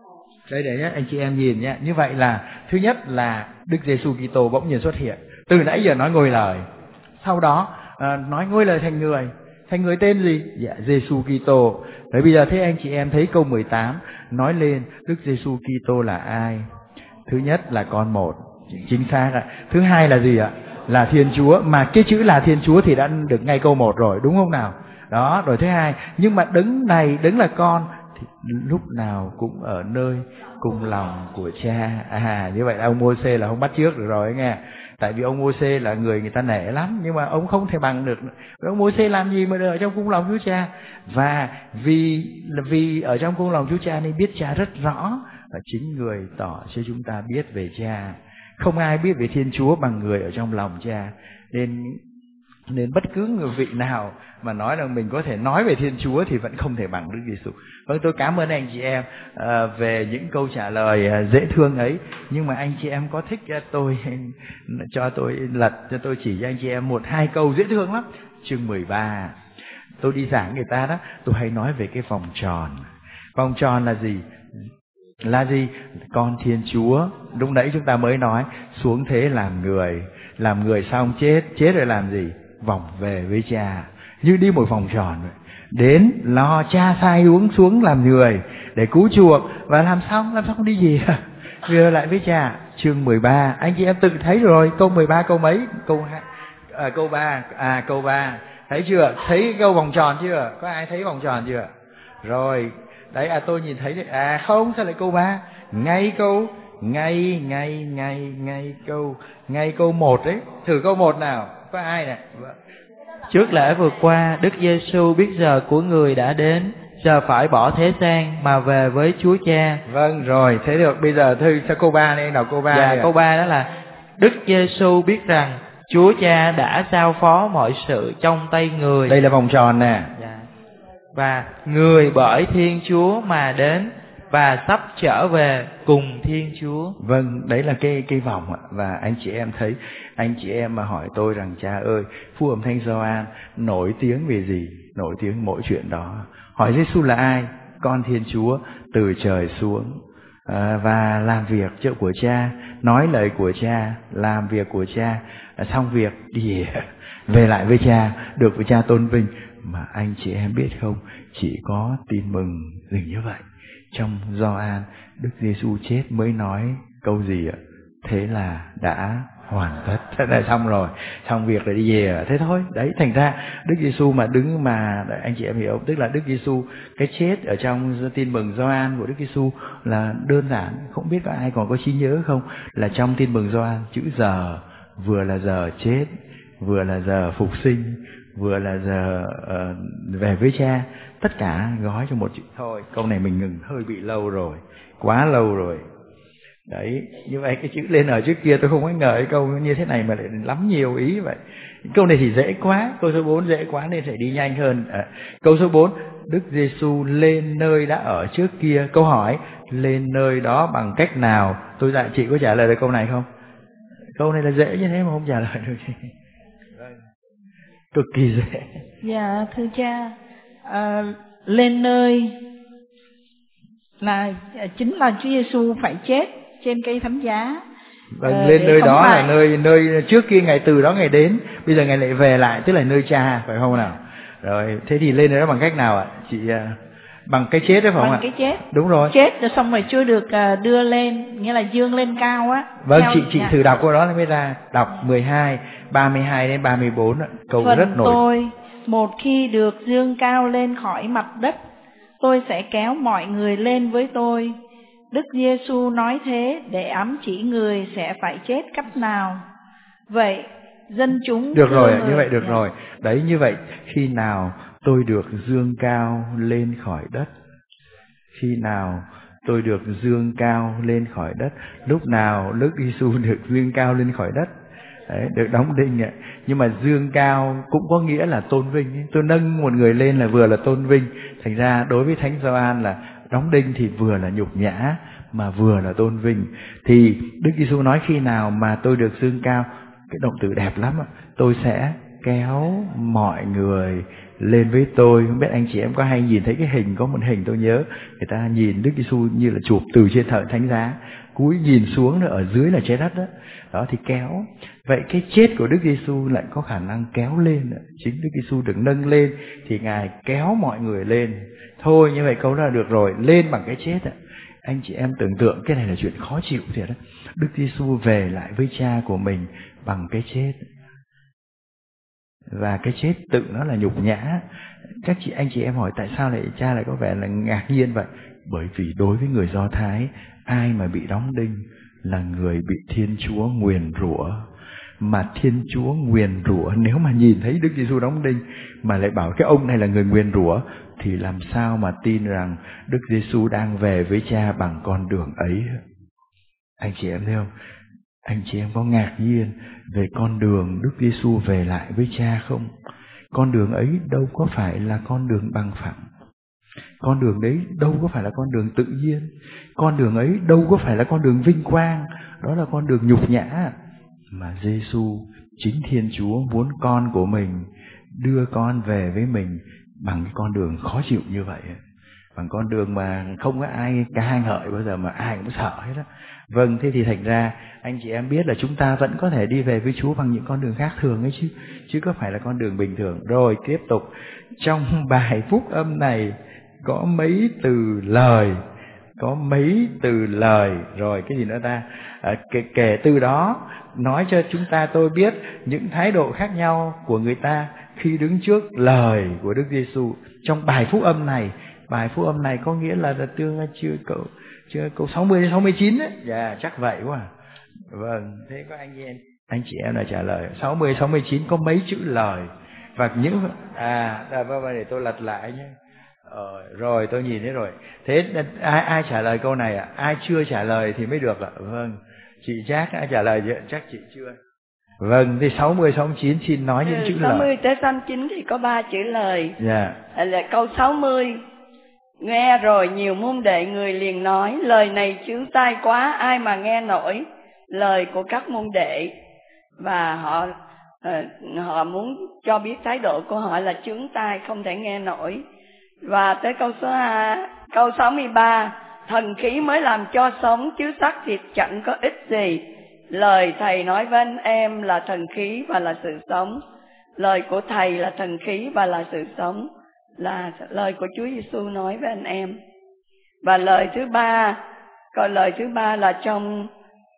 đây để nhé, anh chị em nhìn nhé. Như vậy là thứ nhất là Đức Giêsu Kitô bỗng nhiên xuất hiện. Từ nãy giờ nói ngôi lời, sau đó à, nói ngôi lời thành người. Thành người tên gì? Dạ, Giêsu Kitô. Đấy, bây giờ thế anh chị em thấy câu mười tám nói lên Đức Giêsu Kitô là ai? Thứ nhất là con một, chính xác ạ. Thứ hai là gì ạ? Là Thiên Chúa. Mà cái chữ là Thiên Chúa thì đã được ngay câu một rồi, đúng không nào? Đó, rồi thứ hai, nhưng mà đấng này, đấng là con thì lúc nào cũng ở nơi cùng lòng của Cha. À, như vậy là ông Mô-sê là không bắt chước được rồi nghe. Tại vì ông Mô-sê là người người ta nể lắm, nhưng mà ông không thể bằng được. Ông Mô-sê làm gì mà ở trong cung lòng Chúa Cha? Và vì vì ở trong cung lòng Chúa Cha nên biết Cha rất rõ, và chính người tỏ cho chúng ta biết về Cha. Không ai biết về Thiên Chúa bằng người ở trong lòng Cha. Nên nên bất cứ người vị nào mà nói rằng mình có thể nói về Thiên Chúa thì vẫn không thể bằng Đức Giêsu. Vâng, tôi cảm ơn anh chị em à, về những câu trả lời à, dễ thương ấy. Nhưng mà anh chị em có thích à, tôi cho tôi lật cho tôi chỉ cho anh chị em một hai câu dễ thương lắm. Chương mười ba, tôi đi giảng người ta đó, tôi hay nói về cái vòng tròn. Vòng tròn là gì? Là gì? Con Thiên Chúa, lúc nãy chúng ta mới nói, xuống thế làm người, làm người xong chết, chết rồi làm gì? Vòng về với Cha, như đi một vòng tròn vậy. Đến lo Cha sai uống xuống làm người để cứu chuộc, và làm xong, làm xong đi gì? Về lại với Cha. Chương mười ba, anh chị em tự thấy rồi, câu mười ba câu mấy? Câu hai, à, câu ba, à câu ba. Thấy chưa? Thấy cái câu vòng tròn chưa? Có ai thấy vòng tròn chưa? Rồi, đấy, à tôi nhìn thấy đấy. À không, sao lại câu ba? Ngay câu, ngay, ngay, ngay, ngay câu, ngay câu một đấy. Thử câu một nào, có ai này?
Trước lễ vừa qua, Đức Giêsu biết giờ của người đã đến, giờ phải bỏ thế gian mà về với Chúa Cha.
Vâng, rồi, thế được. Bây giờ thư sao câu ba này, nào câu ba.
Dạ, câu ba đó là Đức Giêsu biết rằng Chúa Cha đã giao phó mọi sự trong tay người.
Đây là vòng tròn nè.
Dạ. Và người bởi Thiên Chúa mà đến và sắp trở về cùng Thiên Chúa.
Vâng, đấy là cái cái vòng ạ. Và anh chị em thấy, anh chị em mà hỏi tôi rằng cha ơi, Phúc Âm Thánh Gioan nổi tiếng về gì? Nổi tiếng mỗi chuyện đó. Hỏi Giêsu là ai? Con Thiên Chúa từ trời xuống à, và làm việc chỗ của cha, nói lời của cha, làm việc của cha, xong việc đi về lại với cha, được với cha tôn vinh. Mà anh chị em biết không, chỉ có tin mừng dừng như vậy. Trong Gioan, Đức Giêsu chết mới nói câu gì ạ? Thế là đã hoàn tất, thế là xong rồi, xong việc rồi đi về, thế thôi. Đấy, thành ra Đức Giêsu mà đứng mà anh chị em hiểu không? Tức là Đức Giêsu cái chết ở trong tin mừng Gioan của Đức Giêsu là đơn giản, không biết có ai còn có trí nhớ không? Là trong tin mừng Gioan chữ giờ vừa là giờ chết, vừa là giờ phục sinh, vừa là giờ uh, về với cha, tất cả gói cho một chữ thôi. Câu này mình ngừng hơi bị lâu rồi, quá lâu rồi. Đấy, như vậy cái chữ lên ở trước kia tôi không có ngờ cái câu như thế này mà lại lắm nhiều ý vậy. Câu này thì dễ quá, câu số bốn dễ quá nên phải đi nhanh hơn. À, câu số bốn, Đức Giêsu lên nơi đã ở trước kia. Câu hỏi, lên nơi đó bằng cách nào? Tôi dạy chị có trả lời được câu này không? Câu này là dễ như thế mà không trả lời được. Cực kỳ dễ.
Dạ thưa cha, à, lên nơi là chính là Chúa Giêsu phải chết trên cây thánh giá.
Vâng,
à,
lên nơi đó
phải...
là nơi nơi trước kia ngày từ đó ngày đến, bây giờ ngày lại về lại, tức là nơi cha, phải không nào? Rồi, thế thì lên nơi đó bằng cách nào ạ? Chị bằng cái chết đấy phải không
bằng
ạ?
Bằng cái chết.
Đúng rồi.
Chết rồi xong rồi chưa được đưa lên, nghĩa là dương lên cao á.
Vâng,
theo...
chị chị
dạ.
thử đọc câu đó mới ra. Đọc mười hai, ba mươi hai đến ba mươi bốn, câu
Phần
rất nổi.
tôi, một khi được dương cao lên khỏi mặt đất, tôi sẽ kéo mọi người lên với tôi. Đức Giêsu nói thế để ám chỉ người sẽ phải chết cách nào. Vậy dân chúng
được rồi,
người...
như vậy được
dạ.
rồi. Đấy, như vậy khi nào tôi được dương cao lên khỏi đất? Khi nào tôi được dương cao lên khỏi đất? Lúc nào Đức Giêsu được dương cao lên khỏi đất? Đấy, được đóng đinh ạ. Nhưng mà dương cao cũng có nghĩa là tôn vinh. Tôi nâng một người lên là vừa là tôn vinh. Thành ra đối với Thánh Gioan là đóng đinh thì vừa là nhục nhã mà vừa là tôn vinh. Thì Đức Giêsu nói khi nào mà tôi được dương cao, cái động từ đẹp lắm ạ. Tôi sẽ kéo mọi người lên với tôi. Không biết anh chị em có hay nhìn thấy cái hình, có một hình tôi nhớ người ta nhìn Đức Giêsu như là chụp từ trên thợ thánh giá, cúi nhìn xuống ở dưới là trái đất đó. Đó thì kéo. Vậy cái chết của Đức Giêsu lại có khả năng kéo lên. Chính Đức Giêsu được nâng lên thì Ngài kéo mọi người lên. Thôi như vậy câu đó là được rồi, lên bằng cái chết ạ. Anh chị em tưởng tượng cái này là chuyện khó chịu thiệt đó. Đức Giêsu về lại với cha của mình bằng cái chết. Và cái chết tự nó là nhục nhã. Các chị anh chị em hỏi tại sao lại cha lại có vẻ là ngạc nhiên vậy? Bởi vì đối với người Do Thái, ai mà bị đóng đinh là người bị Thiên Chúa nguyền rủa. Mà Thiên Chúa nguyền rủa, nếu mà nhìn thấy Đức Giêsu đóng đinh mà lại bảo cái ông này là người nguyền rủa, thì làm sao mà tin rằng Đức Giêsu đang về với cha bằng con đường ấy? Anh chị em thấy không? Anh chị em có ngạc nhiên về con đường Đức Giêsu về lại với cha không? Con đường ấy đâu có phải là con đường bằng phẳng. Con đường đấy đâu có phải là con đường tự nhiên. Con đường ấy đâu có phải là con đường vinh quang. Đó là con đường nhục nhã. Mà Giêsu, chính Thiên Chúa muốn con của mình đưa con về với mình bằng cái con đường khó chịu như vậy. Bằng con đường mà không có ai ca ngợi bao giờ, mà ai cũng sợ hết đó. Vâng, thế thì thành ra anh chị em biết là chúng ta vẫn có thể đi về với Chúa bằng những con đường khác thường ấy chứ, chứ có phải là con đường bình thường. Rồi tiếp tục, trong bài phúc âm này có mấy từ lời, có mấy từ lời, rồi cái gì nữa ta? À, kể, kể từ đó nói cho chúng ta tôi biết những thái độ khác nhau của người ta khi đứng trước lời của Đức Giêsu. Trong bài phúc âm này, bài phúc âm này có nghĩa là, là tương chưa câu chưa câu sáu mươi đến sáu mươi chín đấy. Dạ, chắc vậy quá. Vâng, thế có anh em anh chị em là trả lời sáu mươi sáu mươi chín có mấy chữ lời và những à vâng vâng để tôi lật lại nhé. Ờ, rồi tôi nhìn thấy rồi. Thế ai ai trả lời câu này ạ? À? Ai chưa trả lời thì mới được ạ. À? Vâng, chị Jack đã trả lời chưa? Chắc chị chưa. Vâng, thì sáu mươi sáu mươi chín xin nói những chữ lời.
sáu mươi tới sáu mươi chín thì có ba chữ lời.
Dạ.
Yeah. Là câu sáu mươi. Nghe rồi nhiều môn đệ người liền nói, lời này chướng tai quá, ai mà nghe nổi. Lời của các môn đệ, và họ uh, họ muốn cho biết thái độ của họ là chướng tai, không thể nghe nổi. Và tới câu số hai, câu sáu mươi ba, thần khí mới làm cho sống, chứ xác thịt chẳng có ích gì. Lời thầy nói với anh em là thần khí và là sự sống. Lời của thầy là thần khí và là sự sống, là lời của Chúa Giêsu nói với anh em. Và lời thứ ba, câu lời thứ ba là trong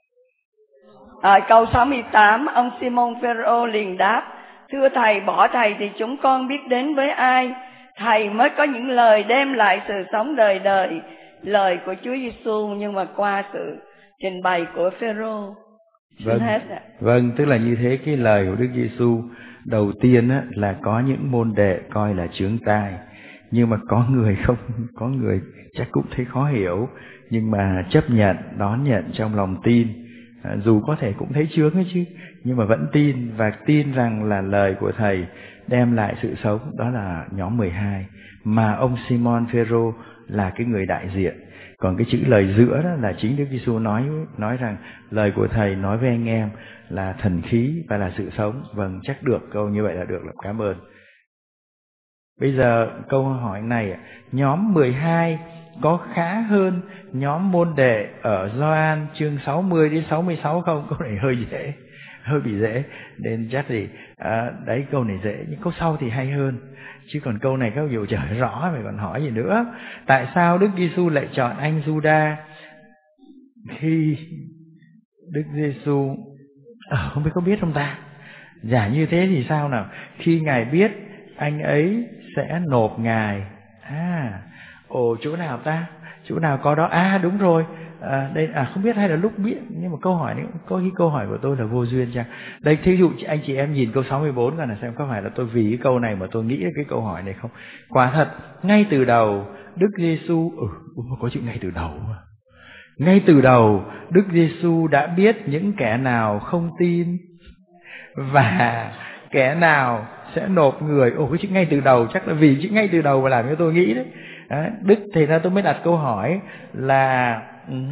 à, câu sáu mươi tám, ông Simon Phêrô liền đáp, thưa thầy, bỏ thầy thì chúng con biết đến với ai? Thầy mới có những lời đem lại sự sống đời đời, lời của Chúa Giêsu, nhưng mà qua sự trình bày của Phêrô.
Vâng, vâng, tức là như thế, cái lời của Đức Giêsu đầu tiên á, là có những môn đệ coi là chướng tai, nhưng mà có người không, có người chắc cũng thấy khó hiểu, nhưng mà chấp nhận, đón nhận trong lòng tin, à, dù có thể cũng thấy chướng ấy chứ, nhưng mà vẫn tin và tin rằng là lời của thầy đem lại sự sống. Đó là nhóm mười hai, mà ông Simon Phêrô là cái người đại diện. Còn cái chữ lời giữa đó là chính Đức Giêsu nói nói rằng lời của thầy nói với anh em là thần khí và là sự sống. Vâng, chắc được, câu như vậy là được, cảm ơn. Bây giờ câu hỏi này, nhóm mười hai có khá hơn nhóm môn đệ ở Gioan chương sáu mươi đến sáu mươi sáu không? Câu này hơi dễ, hơi bị dễ, nên chắc gì à, đấy, câu này dễ, nhưng câu sau thì hay hơn. Chứ còn câu này các dụ trời rõ mày còn hỏi gì nữa. Tại sao Đức Giêsu lại chọn anh Giuđa khi Đức Giêsu à, không biết có biết không ta? Giả như thế thì sao nào? Khi Ngài biết anh ấy sẽ nộp Ngài. À, ồ chỗ nào ta? Chỗ nào có đó? À đúng rồi. À, đây à không biết hay là lúc biết, nhưng mà câu hỏi này có khi câu hỏi của tôi là vô duyên chăng? Đây thí dụ anh chị em nhìn câu sáu mươi bốn là xem có phải là tôi vì cái câu này mà tôi nghĩ cái câu hỏi này không? Quả thật ngay từ đầu Đức Giêsu ừ có chữ ngay từ đầu mà. Ngay từ đầu Đức Giêsu đã biết những kẻ nào không tin và kẻ nào sẽ nộp người. Ồ cái chữ ngay từ đầu chắc là vì chữ ngay từ đầu mà làm cho tôi nghĩ đấy. Đấy, Đức thì ra tôi mới đặt câu hỏi là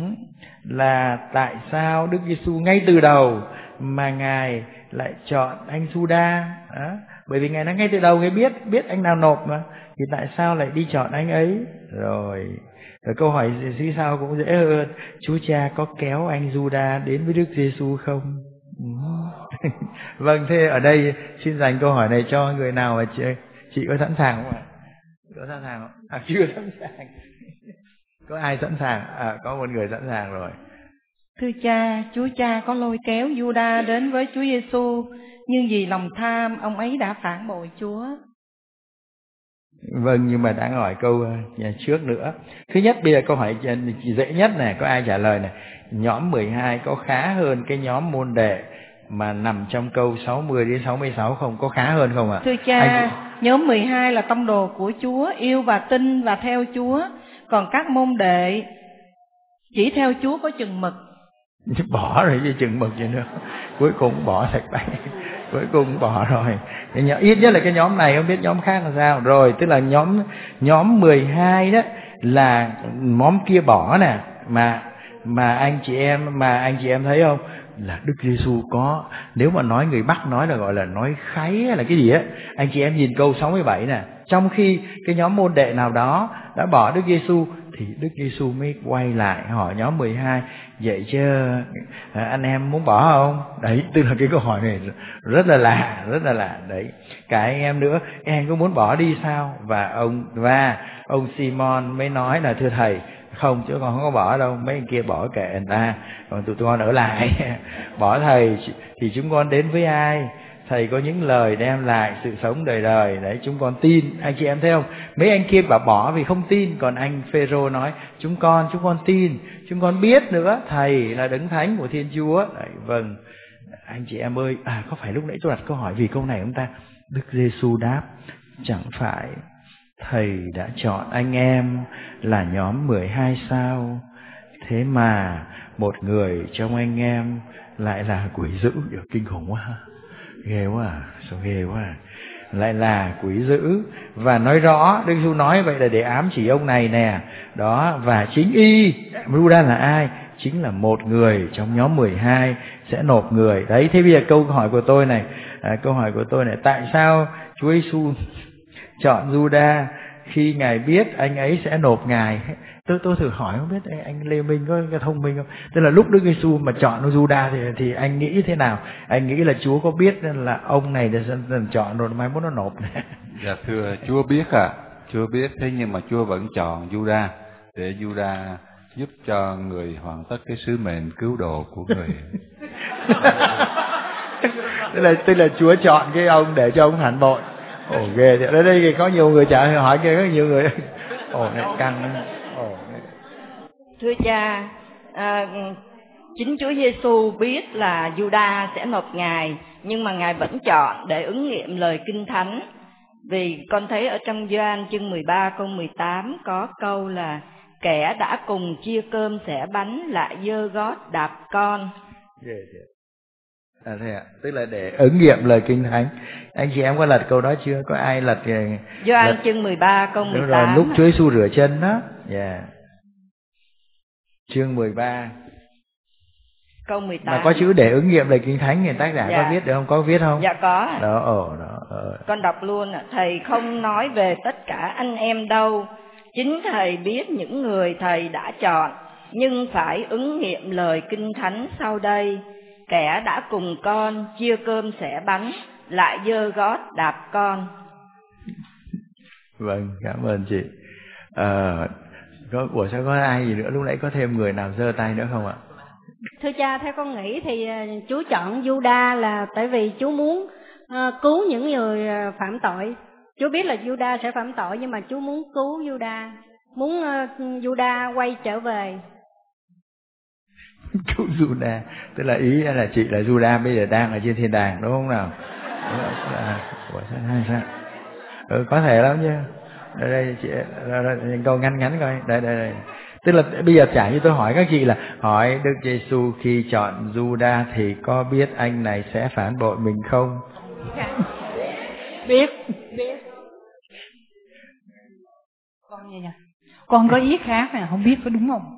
là tại sao Đức Giêsu ngay từ đầu mà Ngài lại chọn anh Giuđa? Đó, bởi vì Ngài nói ngay từ đầu Ngài biết biết anh nào nộp mà, thì tại sao lại đi chọn anh ấy? Rồi, rồi câu hỏi gì sao cũng dễ hơn. Chúa Cha có kéo anh Giuđa đến với Đức Giêsu không? Vâng, thế ở đây xin dành câu hỏi này cho người nào mà chị, chị có sẵn sàng không ạ? Có sẵn sàng không? À chưa sẵn sàng. Có ai sẵn sàng? À có một người sẵn sàng rồi.
Thưa cha, Chúa Cha có lôi kéo Giuđa đến với Chúa Giêsu, nhưng vì lòng tham ông ấy đã phản bội Chúa.
Vâng, nhưng mà đang hỏi câu trước nữa. Thứ nhất, bây giờ câu hỏi dễ nhất này, có ai trả lời này? Nhóm mười hai có khá hơn cái nhóm môn đệ mà nằm trong câu sáu mươi đến sáu mươi sáu không? Có khá hơn không ạ?
Thưa cha,
Anh...
nhóm mười hai là tông đồ của Chúa, yêu và tin và theo Chúa. Còn các môn đệ chỉ theo Chúa có chừng mực.
Bỏ rồi chứ chừng mực gì nữa. Cuối cùng bỏ sạch tay. Cuối cùng bỏ rồi. Ít nhất là cái nhóm này, không biết nhóm khác là sao. Rồi, tức là nhóm nhóm mười hai đó là móm kia bỏ nè. Mà mà anh chị em mà anh chị em thấy không? Là Đức Giêsu có, nếu mà nói người Bắc nói là gọi là nói kháy hay là cái gì á. Anh chị em nhìn câu sáu mươi bảy nè. Trong khi cái nhóm môn đệ nào đó đã bỏ Đức Giêsu thì Đức Giêsu mới quay lại hỏi nhóm mười hai, vậy chứ anh em muốn bỏ không? Đấy, tức là cái câu hỏi này rất là lạ, rất là lạ. Đấy, cả anh em nữa, em có muốn bỏ đi sao? Và ông và ông Simon mới nói là thưa thầy, không chứ con không có bỏ đâu, mấy anh kia bỏ kệ người ta, còn tụi con ở lại. Bỏ thầy thì chúng con đến với ai? thầy có những lời đem lại sự sống đời đời. Đấy, chúng con tin. Anh chị em thấy không? Mấy anh kia bảo bỏ vì không tin, còn anh Phêrô nói chúng con, chúng con tin, chúng con biết nữa, thầy là đấng thánh của Thiên Chúa. Đấy, vâng. Anh chị em ơi, à có phải lúc nãy tôi đặt câu hỏi vì câu này không ta? Đức Giêsu đáp, chẳng phải thầy đã chọn anh em là nhóm mười hai sao, thế mà một người trong anh em lại là quỷ dữ. Điều kinh khủng quá, ghê quá à, sao ghê quá à. Lại là quỷ dữ. Và nói rõ, Đức Giêsu nói vậy là để ám chỉ ông này nè. Đó, và chính y, Judas là ai? Chính là một người trong nhóm mười hai sẽ nộp người. Đấy, thế bây giờ câu hỏi của tôi này, à, câu hỏi của tôi này, tại sao Chúa Giêsu chọn Judas khi Ngài biết anh ấy sẽ nộp Ngài? Tôi tôi thử hỏi, không biết anh Lê Minh có cái thông minh không? Tức là lúc Đức Giêsu mà chọn Judas thì thì anh nghĩ thế nào? Anh nghĩ là Chúa có biết là ông này để chọn rồi mai mốt nó nộp này?
Dạ thưa, Chúa biết à, Chúa biết, thế nhưng mà Chúa vẫn chọn Judas để Judas giúp cho người hoàn tất cái sứ mệnh cứu độ của người.
tức là tức là Chúa chọn cái ông để cho ông phản bội. Ồ ghê, ở đây thì có nhiều người trả hỏi kia, có nhiều người. Ồ này căng. Ồ.
Thưa cha, à, chính Chúa Giêsu biết là Judas sẽ nộp Ngài, nhưng mà Ngài vẫn chọn để ứng nghiệm lời Kinh Thánh. Vì con thấy ở trong Gioan chương mười ba câu mười tám có câu là kẻ đã cùng chia cơm xẻ bánh lại giơ gót đạp con.
Ghê thiệt. À thế ạ, tức là để ứng nghiệm lời Kinh Thánh. Anh chị em có lật câu đó chưa? Có ai lật?
Gioan chương mười ba câu mười tám.
Đúng rồi, lúc Chúa Giêsu rửa chân đó. Yeah. Chương mười ba
câu mười tám.
Mà có chữ để ứng nghiệm lời Kinh Thánh thì tác giả dạ. có viết được không? Có viết không?
Dạ có.
Đó, ồ, đó. Ờ.
Con đọc luôn ạ. Thầy không nói về tất cả anh em đâu. Chính thầy biết những người thầy đã chọn, nhưng phải ứng nghiệm lời Kinh Thánh sau đây. Kẻ đã cùng con chia cơm xẻ bánh, lại giơ gót đạp con.
Vâng, cảm ơn chị. À, có, ủa sao có ai gì nữa? Lúc nãy có thêm người nào giơ tay nữa không ạ?
Thưa cha, theo con nghĩ thì Chúa chọn Judas là tại vì Chúa muốn uh, cứu những người phạm tội. Chúa biết là Judas sẽ phạm tội, nhưng mà Chúa muốn cứu Judas, muốn uh, Judas quay trở về.
Cứu Judas, tức là ý là chị là Judas bây giờ đang ở trên thiên đàng, đúng không nào? Ủa sao hay sao? Ừ, có thể lắm chứ. Đây đây chị, đây, đây, câu ngắn ngắn coi. Đây đây đây. Tức là bây giờ chả như tôi hỏi các chị là hỏi Đức Giêsu khi chọn Judas thì có biết anh này sẽ phản bội mình không?
Biết, biết. Con gì nhỉ? Con có ý khác nè, không biết có đúng không?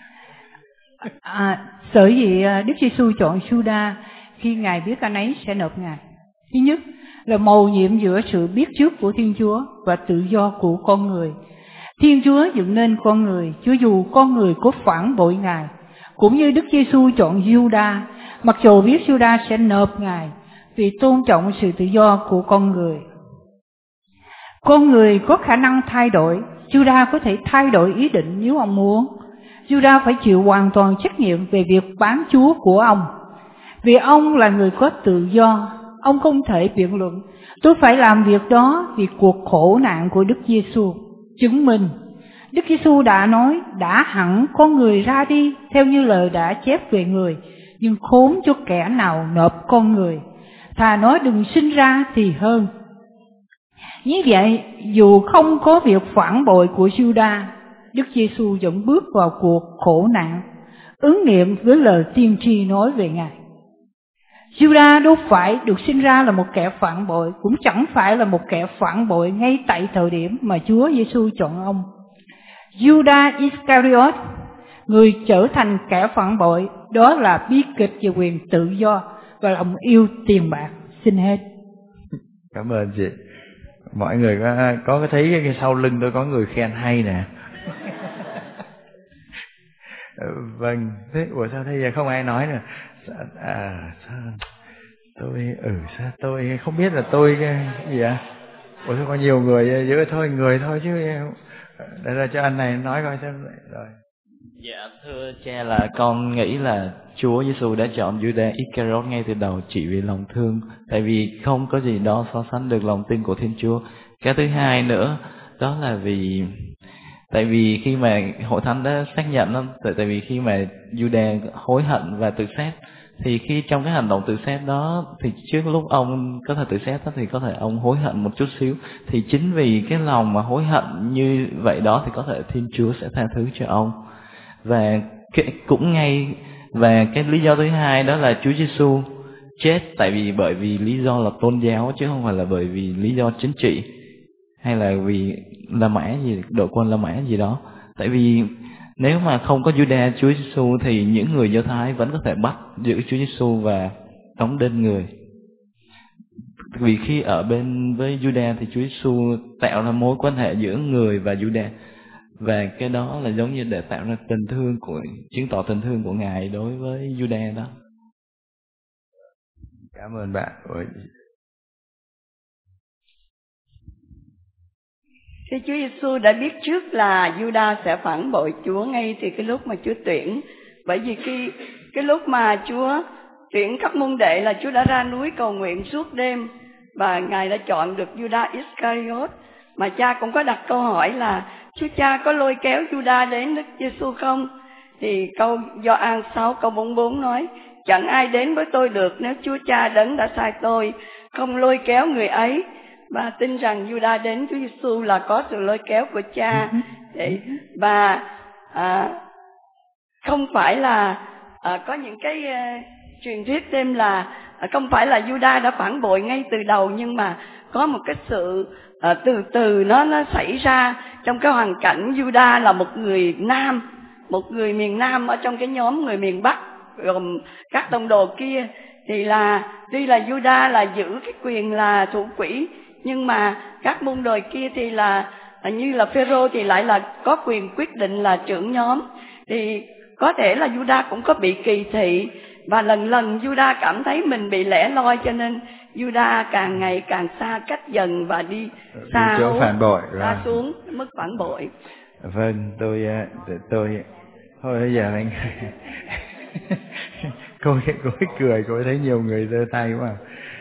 À, sở dĩ Đức Giêsu chọn Judas khi Ngài biết anh ấy sẽ nộp Ngài. Thứ nhất là mầu nhiệm giữa sự biết trước của Thiên Chúa và tự do của con người. Thiên Chúa dựng nên con người, cho dù con người có phản bội Ngài. Cũng như Đức Giêsu chọn Judas, mặc dù biết Judas sẽ nộp Ngài, vì tôn trọng sự tự do của con người. Con người có khả năng thay đổi. Judas có thể thay đổi ý định nếu ông muốn. Judas phải chịu hoàn toàn trách nhiệm về việc bán Chúa của ông. Vì ông là người có tự do, ông không thể biện luận tôi phải làm việc đó vì cuộc khổ nạn của Đức Giêsu. Chứng minh Đức Giêsu đã nói đã hẳn con người ra đi theo như lời đã chép về người, nhưng khốn cho kẻ nào nộp con người. Thà nói đừng sinh ra thì hơn. Như vậy, dù không có việc phản bội của Judas, Đức Giêsu vẫn bước vào cuộc khổ nạn, ứng nghiệm với lời tiên tri nói về Ngài. Judas đâu phải được sinh ra là một kẻ phản bội, cũng chẳng phải là một kẻ phản bội ngay tại thời điểm mà Chúa Giêsu chọn ông. Judas Iscariot, người trở thành kẻ phản bội, đó là bi kịch về quyền tự do và lòng yêu tiền bạc. Xin hết.
Cảm ơn chị. Mọi người có có thấy cái sau lưng tôi có người khen hay nè. Vâng, thế ủa sao thế giờ không ai nói nữa? À sao tôi ừ sao tôi không biết là tôi cái gì ạ? Ủa sao có nhiều người giữa thôi người thôi chứ. Để ra cho anh này nói coi xem rồi.
Dạ thưa cha, là con nghĩ là Chúa Giêsu đã chọn Judas Iscariot ngay từ đầu chỉ vì lòng thương, tại vì không có gì đó so sánh được lòng tin của Thiên Chúa. Cái thứ hai nữa đó là vì tại vì khi mà hội thánh đã xác nhận đó, tại, tại vì khi mà Judas hối hận và tự xét, thì khi trong cái hành động tự xét đó, thì trước lúc ông có thể tự xét đó, thì có thể ông hối hận một chút xíu, thì chính vì cái lòng mà hối hận như vậy đó thì có thể Thiên Chúa sẽ tha thứ cho ông. Và cái, cũng ngay và cái lý do thứ hai đó là Chúa Giêsu chết tại vì bởi vì lý do là tôn giáo, chứ không phải là bởi vì lý do chính trị hay là vì La Mã gì, đội quân La Mã gì đó. Tại vì nếu mà không có Judas Chúa Giêsu thì những người Do Thái vẫn có thể bắt giữ Chúa Giêsu và đóng đinh người. Vì khi ở bên với Judas thì Chúa Giêsu tạo ra mối quan hệ giữa người và Judas, và cái đó là giống như để tạo ra tình thương của chứng tỏ tình thương của Ngài đối với Judas đó.
Cảm ơn bạn.
Thế Chúa Giêsu đã biết trước là Judas sẽ phản bội Chúa ngay từ cái lúc mà Chúa tuyển. Bởi vì cái cái lúc mà Chúa tuyển các môn đệ là Chúa đã ra núi cầu nguyện suốt đêm, và Ngài đã chọn được Judas Iscariot. Mà cha cũng có đặt câu hỏi là Chúa Cha có lôi kéo Judas đến Đức Giêsu không? Thì câu Gioan sáu câu bốn mươi bốn nói: chẳng ai đến với tôi được nếu Chúa Cha đấng đã sai tôi không lôi kéo người ấy. Và tin rằng Judas đến Chúa Giêsu là có sự lôi kéo của cha. Để, và à, không phải là à, có những cái uh, truyền thuyết thêm là à, không phải là Judas đã phản bội ngay từ đầu, nhưng mà có một cái sự à, từ từ nó nó xảy ra trong cái hoàn cảnh Judas là một người nam, một người miền Nam ở trong cái nhóm người miền Bắc gồm các tông đồ kia. Thì là tuy là Judas là giữ cái quyền là thủ quỹ, nhưng mà các môn đồ kia thì là như là Phêrô thì lại là có quyền quyết định là trưởng nhóm. Thì có thể là Judas cũng có bị kỳ thị, và lần lần Judas cảm thấy mình bị lẻ loi, cho nên Judas càng ngày càng xa cách dần và đi xa
chỗ phản bội
xa xuống mức phản bội.
Vâng, tôi tôi thôi bây giờ anh cô cô cười, cô thấy nhiều người giơ tay quá.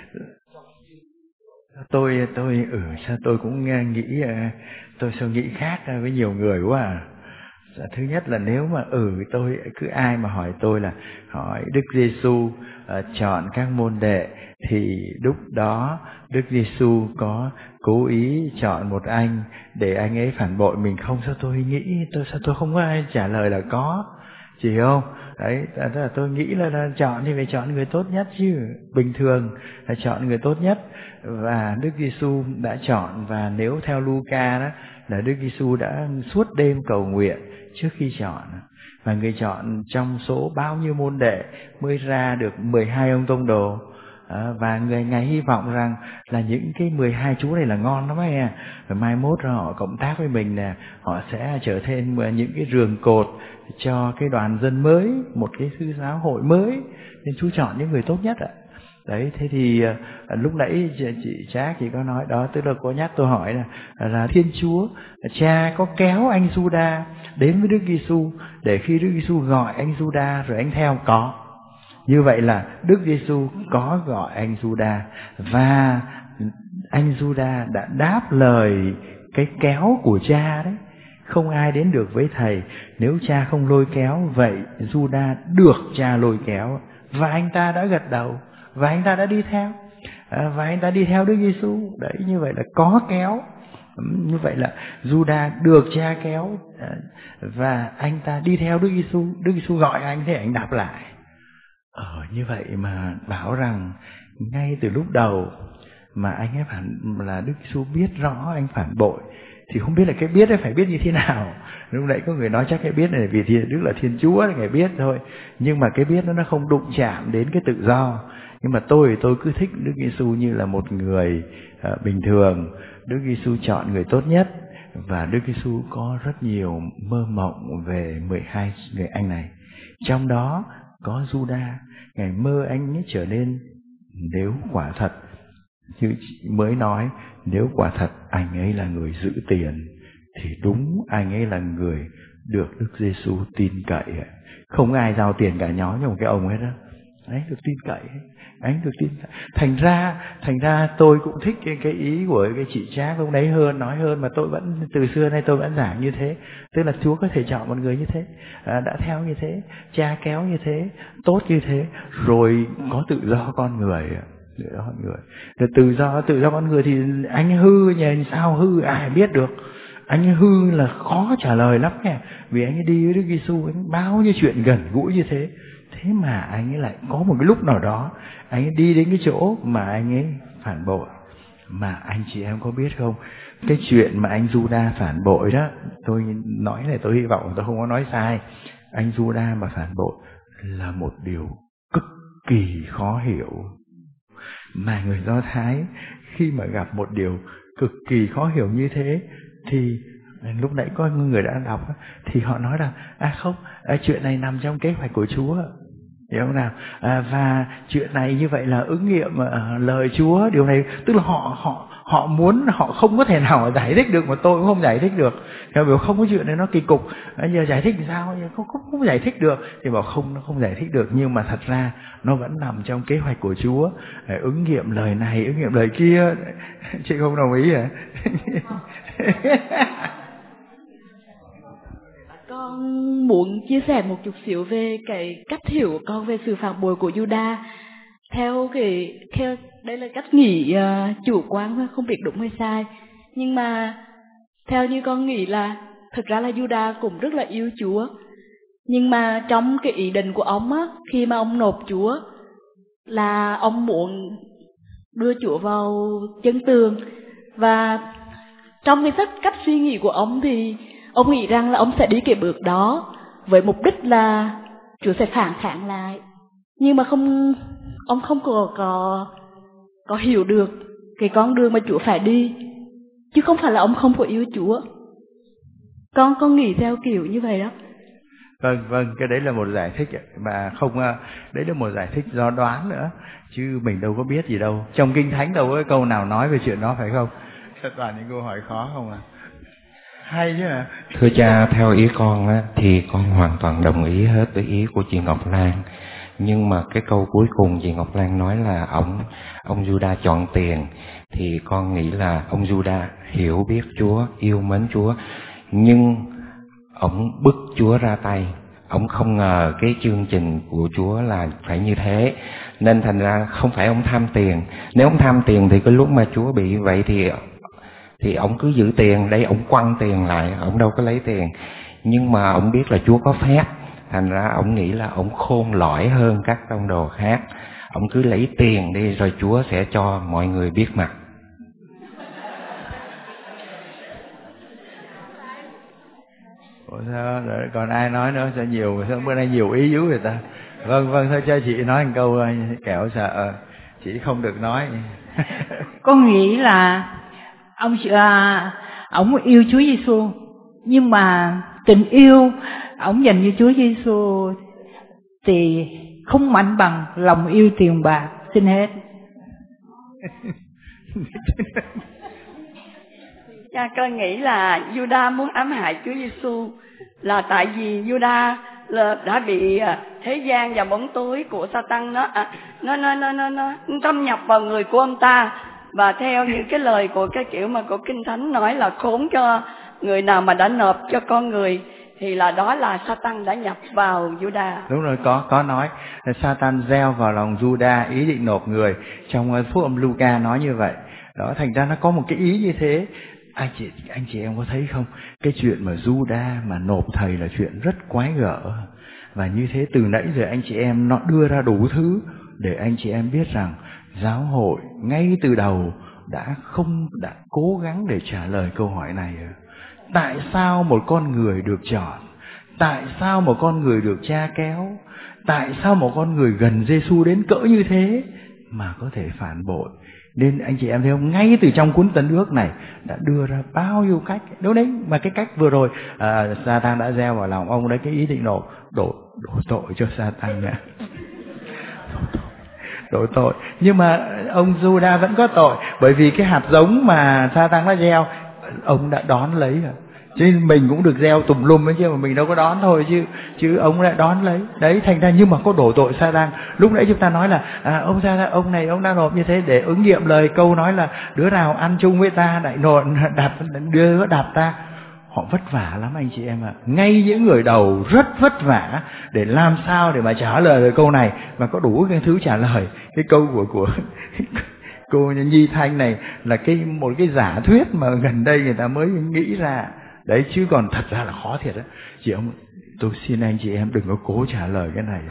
Tôi tôi ừ sao tôi cũng nghĩ tôi sao nghĩ khác với nhiều người quá à. Thứ nhất là nếu mà ừ tôi cứ ai mà hỏi tôi là hỏi Đức Giêsu uh, chọn các môn đệ thì lúc đó Đức Giêsu có cố ý chọn một anh để anh ấy phản bội mình không? Sao tôi nghĩ tôi sao tôi không có ai trả lời là có, chỉ không? Đấy, tức là tôi nghĩ là, là chọn thì phải chọn người tốt nhất chứ, bình thường là chọn người tốt nhất, và Đức Giêsu đã chọn. Và nếu theo Luca đó là Đức Giêsu đã suốt đêm cầu nguyện trước khi chọn, và người chọn trong số bao nhiêu môn đệ mới ra được mười hai ông tông đồ. À, và người Ngài hy vọng rằng là những cái mười hai chú này là ngon lắm ấy, rồi mai mốt họ cộng tác với mình nè, họ sẽ trở thành những cái giường cột cho cái đoàn dân mới, một cái sư giáo hội mới, nên chú chọn những người tốt nhất ạ. Đấy, thế thì à, lúc nãy chị Trác chị có nói đó, tức là có nhắc tôi hỏi là là Thiên Chúa Cha có kéo anh Judas đến với Đức Giêsu để khi Đức Giêsu gọi anh Judas rồi anh theo? Có. Như vậy là Đức Giêsu có gọi anh Judas, và anh Judas đã đáp lời cái kéo của cha đấy. Không ai đến được với thầy nếu cha không lôi kéo, vậy Judas được cha lôi kéo, và anh ta đã gật đầu, và anh ta đã đi theo, à, và anh ta đi theo Đức Giêsu. Đấy, như vậy là có kéo. Như vậy là Judas được cha kéo, à, và anh ta đi theo Đức Giêsu. Đức Giêsu gọi anh thì anh đáp lại. Ờ, như vậy mà bảo rằng ngay từ lúc đầu mà anh ấy phản là Đức Giêsu biết rõ anh phản bội, thì không biết là cái biết ấy phải biết như thế nào. Lúc nãy có người nói chắc cái biết này vì thiên, Đức là Thiên Chúa Ngài biết thôi, nhưng mà cái biết nó nó không đụng chạm đến cái tự do. Nhưng mà tôi tôi cứ thích Đức Giêsu như là một người uh, bình thường. Đức Giêsu chọn người tốt nhất, và Đức Giêsu có rất nhiều mơ mộng về mười hai người anh này. Trong đó có Judas. Ngài mơ anh ấy trở nên, nếu quả thật như mới nói, nếu quả thật anh ấy là người giữ tiền thì đúng anh ấy là người được Đức Giêsu tin cậy. không ai giao tiền cả nhóm cho một cái ông hết đó. Anh được tin cậy, anh được tin cậy. Thành ra, thành ra tôi cũng thích cái, cái ý của cái chị Trác ông đấy hơn, nói hơn, mà tôi vẫn từ xưa nay tôi vẫn giảng như thế. Tức là Chúa có thể chọn một người như thế, à, đã theo như thế, cha kéo như thế, tốt như thế, rồi có tự do con người. Tự do con người, rồi tự do tự do con người thì anh hư nhỉ, sao hư ai biết được. Anh hư là khó trả lời lắm nha, vì anh ấy đi với Đức Giêsu, anh bao nhiêu chuyện gần gũi như thế. Thế mà anh ấy lại có một cái lúc nào đó anh ấy đi đến cái chỗ mà anh ấy phản bội. Mà anh chị em có biết không, cái chuyện mà anh Juda phản bội đó, tôi nói này tôi hy vọng tôi không có nói sai, anh Juda mà phản bội là một điều cực kỳ khó hiểu. Mà người Do Thái khi mà gặp một điều cực kỳ khó hiểu như thế thì lúc nãy có người đã đọc thì họ nói rằng à không, à, chuyện này nằm trong kế hoạch của Chúa, hiểu không nào? À, và chuyện này như vậy là ứng nghiệm uh, lời Chúa. Điều này tức là họ họ họ muốn, họ không có thể nào giải thích được, mà tôi cũng không giải thích được. Theo biểu không có chuyện này nó kỳ cục, à, giờ giải thích thì sao? Không, không không giải thích được thì bảo không, nó không giải thích được, nhưng mà thật ra nó vẫn nằm trong kế hoạch của Chúa, để ứng nghiệm lời này, ứng nghiệm lời kia. Chị không đồng ý à?
Con muốn chia sẻ một chút xíu về cái cách hiểu của con về sự phản bội của Juda. Theo cái, theo đây là cách nghĩ uh, chủ quan, không biết đúng hay sai, nhưng mà theo như con nghĩ là thực ra là Juda cũng rất là yêu Chúa, nhưng mà trong cái ý định của ông á, khi mà ông nộp Chúa là ông muốn đưa Chúa vào chân tường, và trong cái cách, cách suy nghĩ của ông thì ông nghĩ rằng là ông sẽ đi cái bước đó với mục đích là Chúa sẽ phản kháng lại, nhưng mà không, ông không có có có hiểu được cái con đường mà Chúa phải đi, chứ không phải là ông không có yêu Chúa. Con con nghĩ theo kiểu như vậy đó.
Vâng, vâng, cái đấy là một giải thích mà không, đấy là một giải thích do đoán nữa, chứ mình đâu có biết gì đâu. Trong Kinh Thánh đâu có câu nào nói về chuyện đó, phải không? Tất toàn những câu hỏi khó không à? Hay chứ à?
Thưa cha, theo ý con á, thì con hoàn toàn đồng ý hết với ý của chị Ngọc Lan. Nhưng mà cái câu cuối cùng chị Ngọc Lan nói là ông ông Juda chọn tiền, thì con nghĩ là ông Juda hiểu biết Chúa, yêu mến Chúa, nhưng ông bức Chúa ra tay. Ông không ngờ cái chương trình của Chúa là phải như thế, nên thành ra không phải ông tham tiền. Nếu ông tham tiền thì cái lúc mà Chúa bị vậy thì thì ông cứ giữ tiền, đây ông quăng tiền lại, ông đâu có lấy tiền. Nhưng mà ông biết là Chúa có phép, thành ra ông nghĩ là ông khôn lỏi hơn các tông đồ khác. Ông cứ lấy tiền đi rồi Chúa sẽ cho mọi người biết mặt.
Ủa sao? Còn ai nói nữa? Sao nhiều, sao bữa nay nhiều ý dữ người ta? Vâng, vâng, thôi cho chị nói một câu kẻo sợ chị không được nói.
Con nghĩ là ông à, ông yêu Chúa Giêsu, nhưng mà tình yêu ông dành cho Chúa Giêsu thì không mạnh bằng lòng yêu tiền bạc. Xin hết.
Cha, con nghĩ là Juda muốn ám hại Chúa Giêsu là tại vì Juda đã bị thế gian và bóng tối của Satan nó nó nó nó nó, nó xâm nhập vào người của ông ta. Và theo những cái lời của cái kiểu mà của Kinh Thánh nói là khốn cho người nào mà đã nộp cho con người, thì là đó là Satan đã nhập vào Juda.
Đúng rồi, có có nói là Satan gieo vào lòng Juda ý định nộp người. Trong phúc âm Luca nói như vậy. Đó, thành ra nó có một cái ý như thế. Anh chị anh chị em có thấy không? Cái chuyện mà Juda mà nộp thầy là chuyện rất quái gở. Và như thế từ nãy giờ anh chị em nó đưa ra đủ thứ để anh chị em biết rằng giáo hội ngay từ đầu đã không đã cố gắng để trả lời câu hỏi này. Tại sao một con người được chọn? Tại sao một con người được cha kéo? Tại sao một con người gần Giêsu đến cỡ như thế mà có thể phản bội? Nên anh chị em thấy không, ngay từ trong cuốn Tân Ước này đã đưa ra bao nhiêu cách. Đúng đấy, mà cái cách vừa rồi à, Satan đã gieo vào lòng ông đấy cái ý định đổ đổ đổ tội cho Satan nha. Đổ tội. Nhưng mà ông Juda vẫn có tội, bởi vì cái hạt giống mà Satan đã gieo ông đã đón lấy rồi. Chứ mình cũng được gieo tùm lum ấy chứ, mà mình đâu có đón thôi chứ chứ ông lại đón lấy. Đấy, thành ra nhưng mà có đổ tội sa đan. Lúc nãy chúng ta nói là à, ông sa ông này ông đã nộp như thế để ứng nghiệm lời câu nói là đứa nào ăn chung với ta lại nộp đạp đưa đạp ta. Họ vất vả lắm anh chị em ạ. À. Ngay những người đầu rất vất vả để làm sao để mà trả lời câu này, và có đủ cái thứ trả lời. Cái câu của của cô Nhi Thanh này là cái một cái giả thuyết mà gần đây người ta mới nghĩ ra. Đấy, chứ còn thật ra là khó thiệt đó. Chị ông, tôi xin anh chị em đừng có cố trả lời cái này.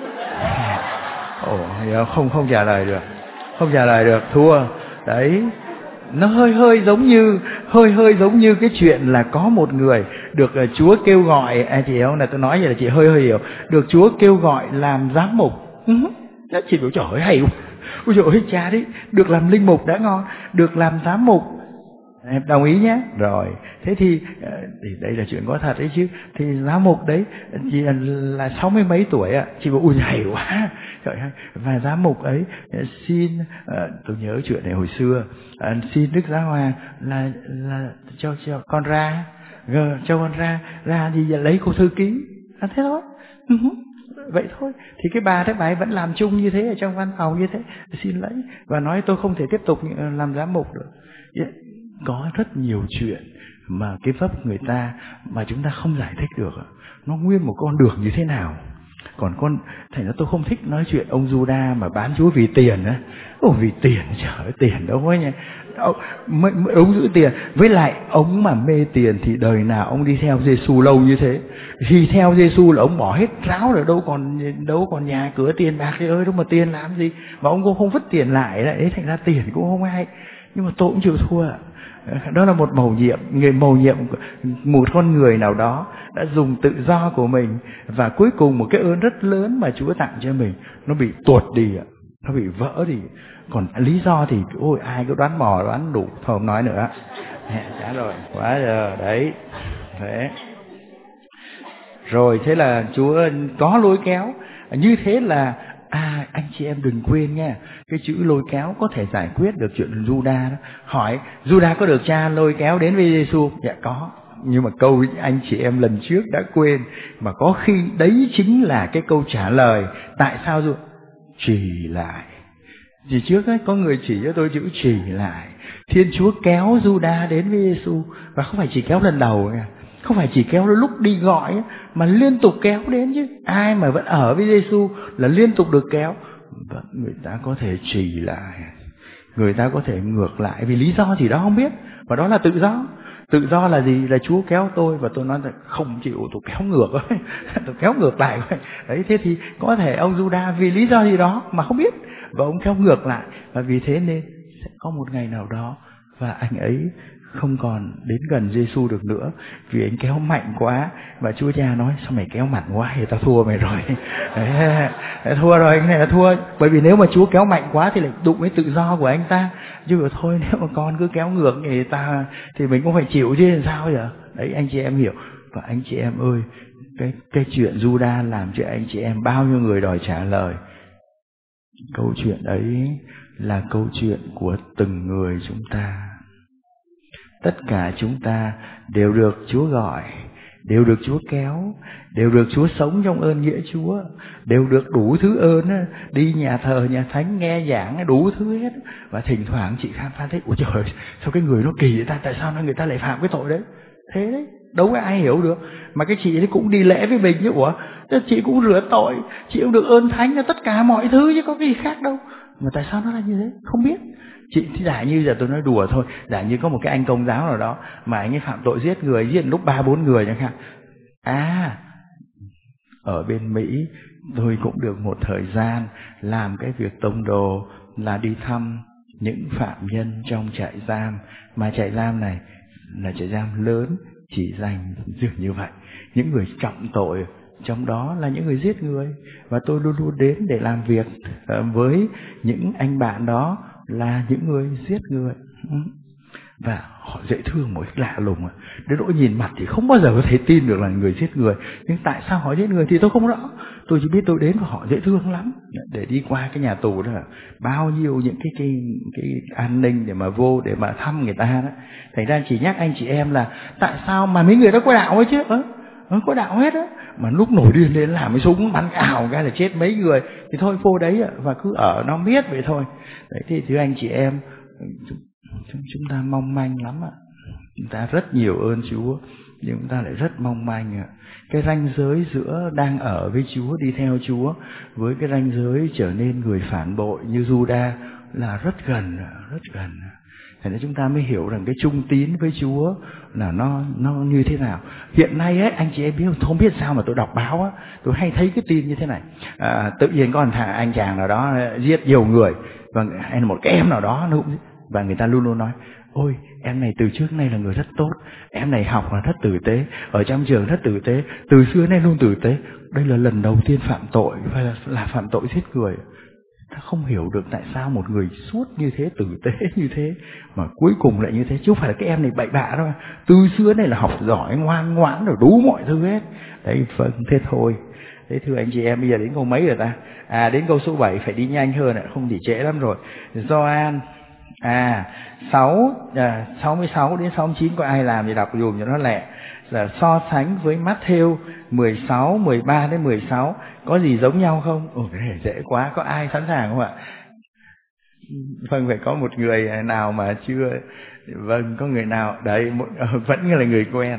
Ồ, không không trả lời được, không trả lời được, thua. Đấy, nó hơi hơi giống như hơi hơi giống như cái chuyện là có một người được uh, Chúa kêu gọi, anh chị không, là tôi nói vậy là chị hơi hơi hiểu, được Chúa kêu gọi làm giám mục. Đó, chị bảo trời ơi hay quá, ôi trời ơi cha đấy, được làm linh mục đã ngon, được làm giám mục. Em đồng ý nhé. Rồi, thế thì, thì đây là chuyện có thật đấy chứ. Thì giám mục đấy chỉ là, là sáu mươi mấy tuổi ạ. Chị bảo ui hay quá. Trời ơi. Và giám mục ấy xin, tôi nhớ chuyện này hồi xưa, xin Đức Giáo Hoàng là là cho cho con ra, cho con ra ra thì lấy cô thư ký. À, thế thôi. Vậy thôi. Thì cái bà đấy, bà ấy vẫn làm chung như thế ở trong văn phòng như thế, xin lấy và nói tôi không thể tiếp tục làm giám mục được. Yeah. Có rất nhiều chuyện mà cái vấp người ta mà chúng ta không giải thích được. Nó nguyên một con đường như thế nào. Còn con, thành ra tôi không thích nói chuyện ông Juda mà bán Chúa vì tiền á. Ồ, vì tiền, trời ơi, tiền đâu có nha. Ông, ông giữ tiền. Với lại ông mà mê tiền thì đời nào ông đi theo Giêsu lâu như thế. Thì theo Giêsu là ông bỏ hết ráo rồi, đâu còn đâu còn nhà cửa tiền bạc thì ơi, đâu mà tiền làm gì. Mà ông cũng không vứt tiền lại đấy, thành ra tiền cũng không ai. Nhưng mà tôi cũng chịu thua. Đó là một mầu nhiệm, người mầu nhiệm một con người nào đó đã dùng tự do của mình, và cuối cùng một cái ơn rất lớn mà Chúa tặng cho mình nó bị tuột đi, nó bị vỡ đi. Còn lý do thì ôi ai cứ đoán mò đoán đủ, thôi không nói nữa. Chả rồi, quá giờ đấy. Thế. Rồi thế là Chúa có lôi kéo. Như thế là à, anh chị em đừng quên nha, cái chữ lôi kéo có thể giải quyết được chuyện Juda đó. Hỏi Juda có được cha lôi kéo đến với Giêsu? Dạ có. Nhưng mà câu anh chị em lần trước đã quên, mà có khi đấy chính là cái câu trả lời tại sao Juda chỉ lại. Chỉ trước ấy, có người chỉ cho tôi chữ chỉ lại. Thiên Chúa kéo Juda đến với Giêsu, và không phải chỉ kéo lần đầu nha, không phải chỉ kéo lúc đi gọi, mà liên tục kéo đến chứ. Ai mà vẫn ở với Giêsu là liên tục được kéo. Và người ta có thể trì lại, người ta có thể ngược lại, vì lý do gì đó không biết. Và đó là tự do. Tự do là gì? Là Chúa kéo tôi và tôi nói là không chịu, tôi kéo ngược thôi. Tôi kéo ngược lại thôi. Đấy, thế thì có thể ông Juda vì lý do gì đó mà không biết, và ông kéo ngược lại. Và vì thế nên sẽ có một ngày nào đó và anh ấy không còn đến gần Giêsu được nữa, vì anh kéo mạnh quá. Và Chúa Cha nói sao mày kéo mạnh quá thì tao thua mày rồi. Đấy, thua rồi, cái này là thua. Bởi vì nếu mà Chúa kéo mạnh quá thì lại đụng với tự do của anh ta. Chứ thôi nếu mà con cứ kéo ngược thì ta thì mình cũng phải chịu chứ làm sao vậy. Đấy, anh chị em hiểu. Và anh chị em ơi, cái cái chuyện Juda làm cho anh chị em bao nhiêu người đòi trả lời. Câu chuyện ấy là câu chuyện của từng người chúng ta. Tất cả chúng ta đều được Chúa gọi, đều được Chúa kéo, đều được Chúa sống trong ơn nghĩa Chúa, đều được đủ thứ ơn, đi nhà thờ, nhà thánh, nghe giảng, đủ thứ hết. Và thỉnh thoảng chị khám phá thấy, ôi trời ơi, sao cái người nó kỳ vậy ta, tại sao người ta lại phạm cái tội đấy? Thế đấy, đâu có ai hiểu được. Mà cái chị ấy cũng đi lễ với mình chứ, ủa, chị cũng rửa tội, chị cũng được ơn thánh, tất cả mọi thứ chứ có cái gì khác đâu. Mà tại sao nó là như thế? Không biết. Chị thì giả như giờ tôi nói đùa thôi, giả như có một cái anh công giáo nào đó mà anh ấy phạm tội giết người, giết lúc ba bốn người chẳng hạn. À, ở bên Mỹ tôi cũng được một thời gian làm cái việc tông đồ là đi thăm những phạm nhân trong trại giam, mà trại giam này là trại giam lớn chỉ dành dường như vậy, những người trọng tội, trong đó là những người giết người. Và tôi luôn luôn đến để làm việc với những anh bạn đó là những người giết người. và họ dễ thương một cách lạ lùng. Đến nỗi nhìn mặt thì không bao giờ có thể tin được là người giết người, nhưng tại sao họ giết người thì tôi không rõ. Tôi chỉ biết tôi đến và họ dễ thương lắm. Để đi qua cái nhà tù đó là bao nhiêu những cái cái cái an ninh để mà vô để mà thăm người ta đó. Thành ra chỉ nhắc anh chị em là tại sao mà mấy người đó có đạo ấy chứ, ờ, ờ, có đạo hết á, mà lúc nổi điên lên làm cái súng bắn ảo cái là chết mấy người, thì thôi vô đấy và cứ ở nó biết vậy thôi. Đấy thì thưa anh chị em, chúng ta mong manh lắm ạ. Chúng ta rất nhiều ơn Chúa, nhưng chúng ta lại rất mong manh ạ. Cái ranh giới giữa đang ở với Chúa, đi theo Chúa, với cái ranh giới trở nên người phản bội như Juda là rất gần, rất gần. Thế nên chúng ta mới hiểu rằng cái trung tín với Chúa là nó nó như thế nào. Hiện nay ấy, anh chị em biết không, không biết sao mà tôi đọc báo á, tôi hay thấy cái tin như thế này. À, tự nhiên có thằng anh chàng nào đó giết nhiều người, và hay là một cái em nào đó nó cũng, và người ta luôn luôn nói: ôi em này từ trước nay là người rất tốt, em này học là rất tử tế, ở trong trường rất tử tế, từ xưa nay luôn tử tế, đây là lần đầu tiên phạm tội, phải là, là phạm tội giết người. Ta không hiểu được tại sao một người suốt như thế, tử tế như thế, mà cuối cùng lại như thế. Chứ không phải là cái em này bậy bạ đâu, từ xưa này là học giỏi, ngoan ngoãn rồi đủ mọi thứ hết. Đấy, vâng, thế thôi. Thế thưa anh chị em, bây giờ đến câu mấy rồi ta? À, đến câu số bảy, phải đi nhanh hơn, không thì trễ lắm rồi. Gioan À, sáu, à, sáu mươi sáu đến sáu mươi chín có ai làm thì đọc dùm cho nó lẹ. Là so sánh với Matthew mười sáu, mười ba đến mười sáu có gì giống nhau không? Ồ, cái này dễ quá, có ai sẵn sàng không ạ? Vâng, phải có một người nào mà chưa. Vâng, có người nào đấy, một, vẫn là người quen.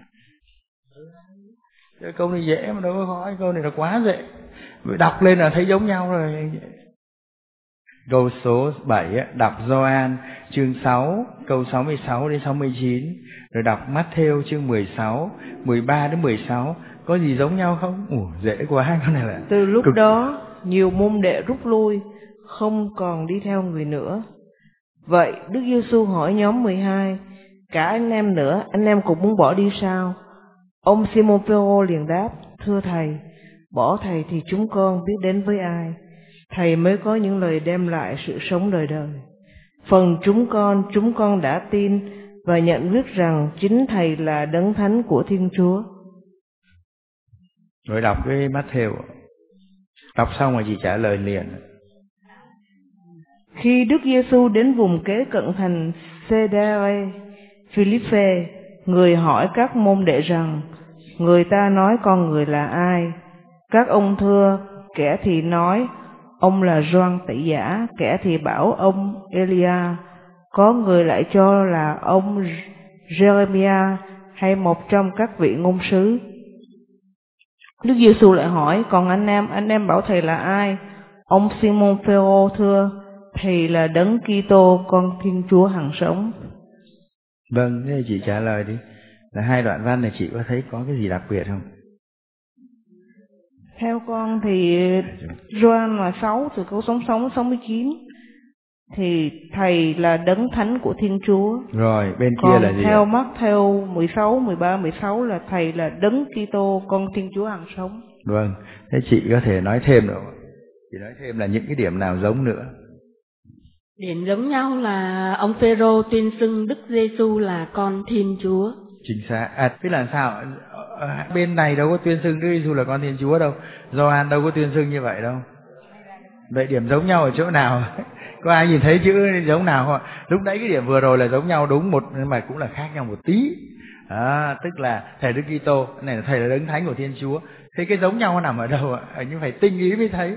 Cái câu này dễ mà đâu có khó, câu này là quá dễ, đọc lên là thấy giống nhau rồi. Câu số bảy, đọc Gioan chương sáu, câu sáu mươi sáu đến sáu mươi chín, rồi đọc Matthew chương mười sáu, mười ba đến mười sáu, có gì giống nhau không? Ủa, dễ quá, cái này là...
Từ lúc
cực...
đó, nhiều môn đệ rút lui, không còn đi theo người nữa. Vậy Đức Giêsu hỏi nhóm mười hai, cả anh em nữa, anh em cũng muốn bỏ đi sao? Ông Simon Phêrô liền đáp, thưa Thầy, bỏ Thầy thì chúng con biết đến với ai? Thầy mới có những lời đem lại sự sống đời đời. Phần chúng con, chúng con đã tin và nhận biết rằng chính Thầy là Đấng Thánh của Thiên Chúa.
Rồi đọc cái Matthew, đọc xong rồi chị trả lời liền.
Khi Đức Giêsu đến vùng kế cận thành Cesarea Philippe, người hỏi các môn đệ rằng, người ta nói con người là ai? Các ông thưa, kẻ thì nói ông là Gioan Tẩy Giả, kẻ thì bảo ông Elia, có người lại cho là ông Jeremiah hay một trong các vị ngôn sứ. Đức Giêsu lại hỏi, còn anh em, anh em bảo Thầy là ai? Ông Simon Phêrô thưa, Thầy là Đấng Kitô, con Thiên Chúa hằng sống.
Vâng, thế chị trả lời đi. Là hai đoạn văn này chị có thấy có cái gì đặc biệt không?
Theo con thì Gioan là sáu, từ câu sáu mươi sáu mươi chín, thì Thầy là Đấng Thánh của Thiên Chúa.
Rồi, bên
Còn
kia là gì?
theo mắt theo mười sáu, mười ba, mười sáu là Thầy là Đấng Kitô, con Thiên Chúa hằng sống.
Vâng, thế chị có thể nói thêm nữa. Chị nói thêm là những cái điểm nào giống nữa?
Điểm giống nhau là ông Phêrô tuyên xưng Đức Giêsu là con Thiên Chúa.
Chính xác. À, thế là sao? Bên này đâu có tuyên xưng Đức Giêsu là con Thiên Chúa đâu. Gioan đâu có tuyên xưng như vậy đâu. Vậy điểm giống nhau ở chỗ nào? Có ai nhìn thấy chữ giống nào không? Lúc nãy cái điểm vừa rồi là giống nhau đúng một, nhưng mà cũng là khác nhau một tí. À, tức là Thầy Đức Kitô, này là Thầy là Đấng Thánh của Thiên Chúa. Thế cái giống nhau nó nằm ở đâu ạ? Nhưng phải tinh ý mới thấy.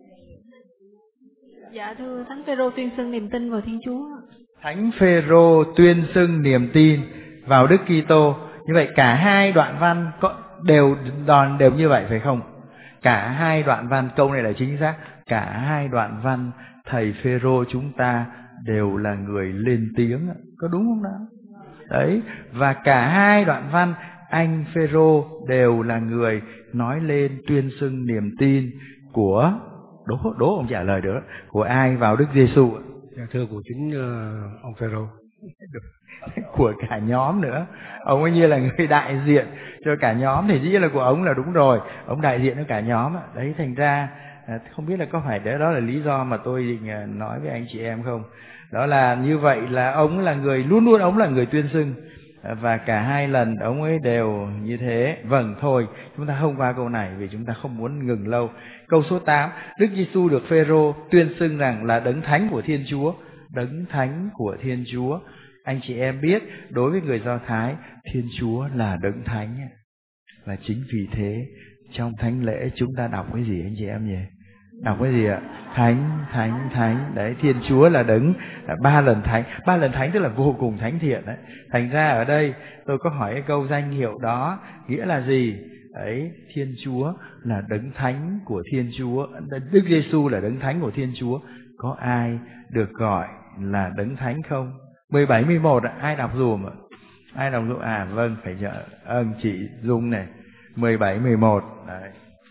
Dạ thưa, Thánh Phêrô tuyên xưng niềm tin vào Thiên Chúa.
Thánh Phêrô tuyên xưng niềm tin vào Đức Kitô. Như vậy cả hai đoạn văn có đều đòn đều như vậy phải không? Cả hai đoạn văn, câu này là chính xác. Cả hai đoạn văn Thầy Phêrô chúng ta đều là người lên tiếng, có đúng không nào? Đấy, và cả hai đoạn văn anh Phêrô đều là người nói lên tuyên xưng niềm tin của đố đố ông trả lời được, của ai vào Đức Giêsu?
Thưa của chính uh, ông Phêrô.
Của cả nhóm nữa. Ông ấy như là người đại diện cho cả nhóm, thì dĩ là của ông là đúng rồi, ông đại diện cho cả nhóm. Đấy, thành ra À, không biết là có phải đó, đó là lý do mà tôi định nói với anh chị em không? Đó là như vậy là ông là người, luôn luôn ông là người tuyên xưng. Và cả hai lần ông ấy đều như thế. Vâng, thôi, chúng ta không qua câu này vì chúng ta không muốn ngừng lâu. Câu số tám, Đức Giêsu được Phêrô tuyên xưng rằng là đấng thánh của Thiên Chúa. Đấng thánh của Thiên Chúa. Anh chị em biết, đối với người Do Thái, Thiên Chúa là đấng thánh. Và chính vì thế, trong thánh lễ chúng ta đọc cái gì anh chị em nhỉ? Đọc cái gì ạ? Thánh, thánh, thánh. Đấy, Thiên Chúa là đấng ba lần thánh. Ba lần thánh tức là vô cùng thánh thiện đấy. Thành ra ở đây tôi có hỏi cái câu danh hiệu đó nghĩa là gì? Đấy, Thiên Chúa là đấng thánh của Thiên Chúa. Đức Giêsu là đấng thánh của Thiên Chúa. Có ai được gọi là đấng thánh không? mười bảy, mười một, ai đọc dùm ạ? Ai đọc dùm? À vâng, phải nhờ ơn chị Dung này. mười bảy, mười một. Đấy.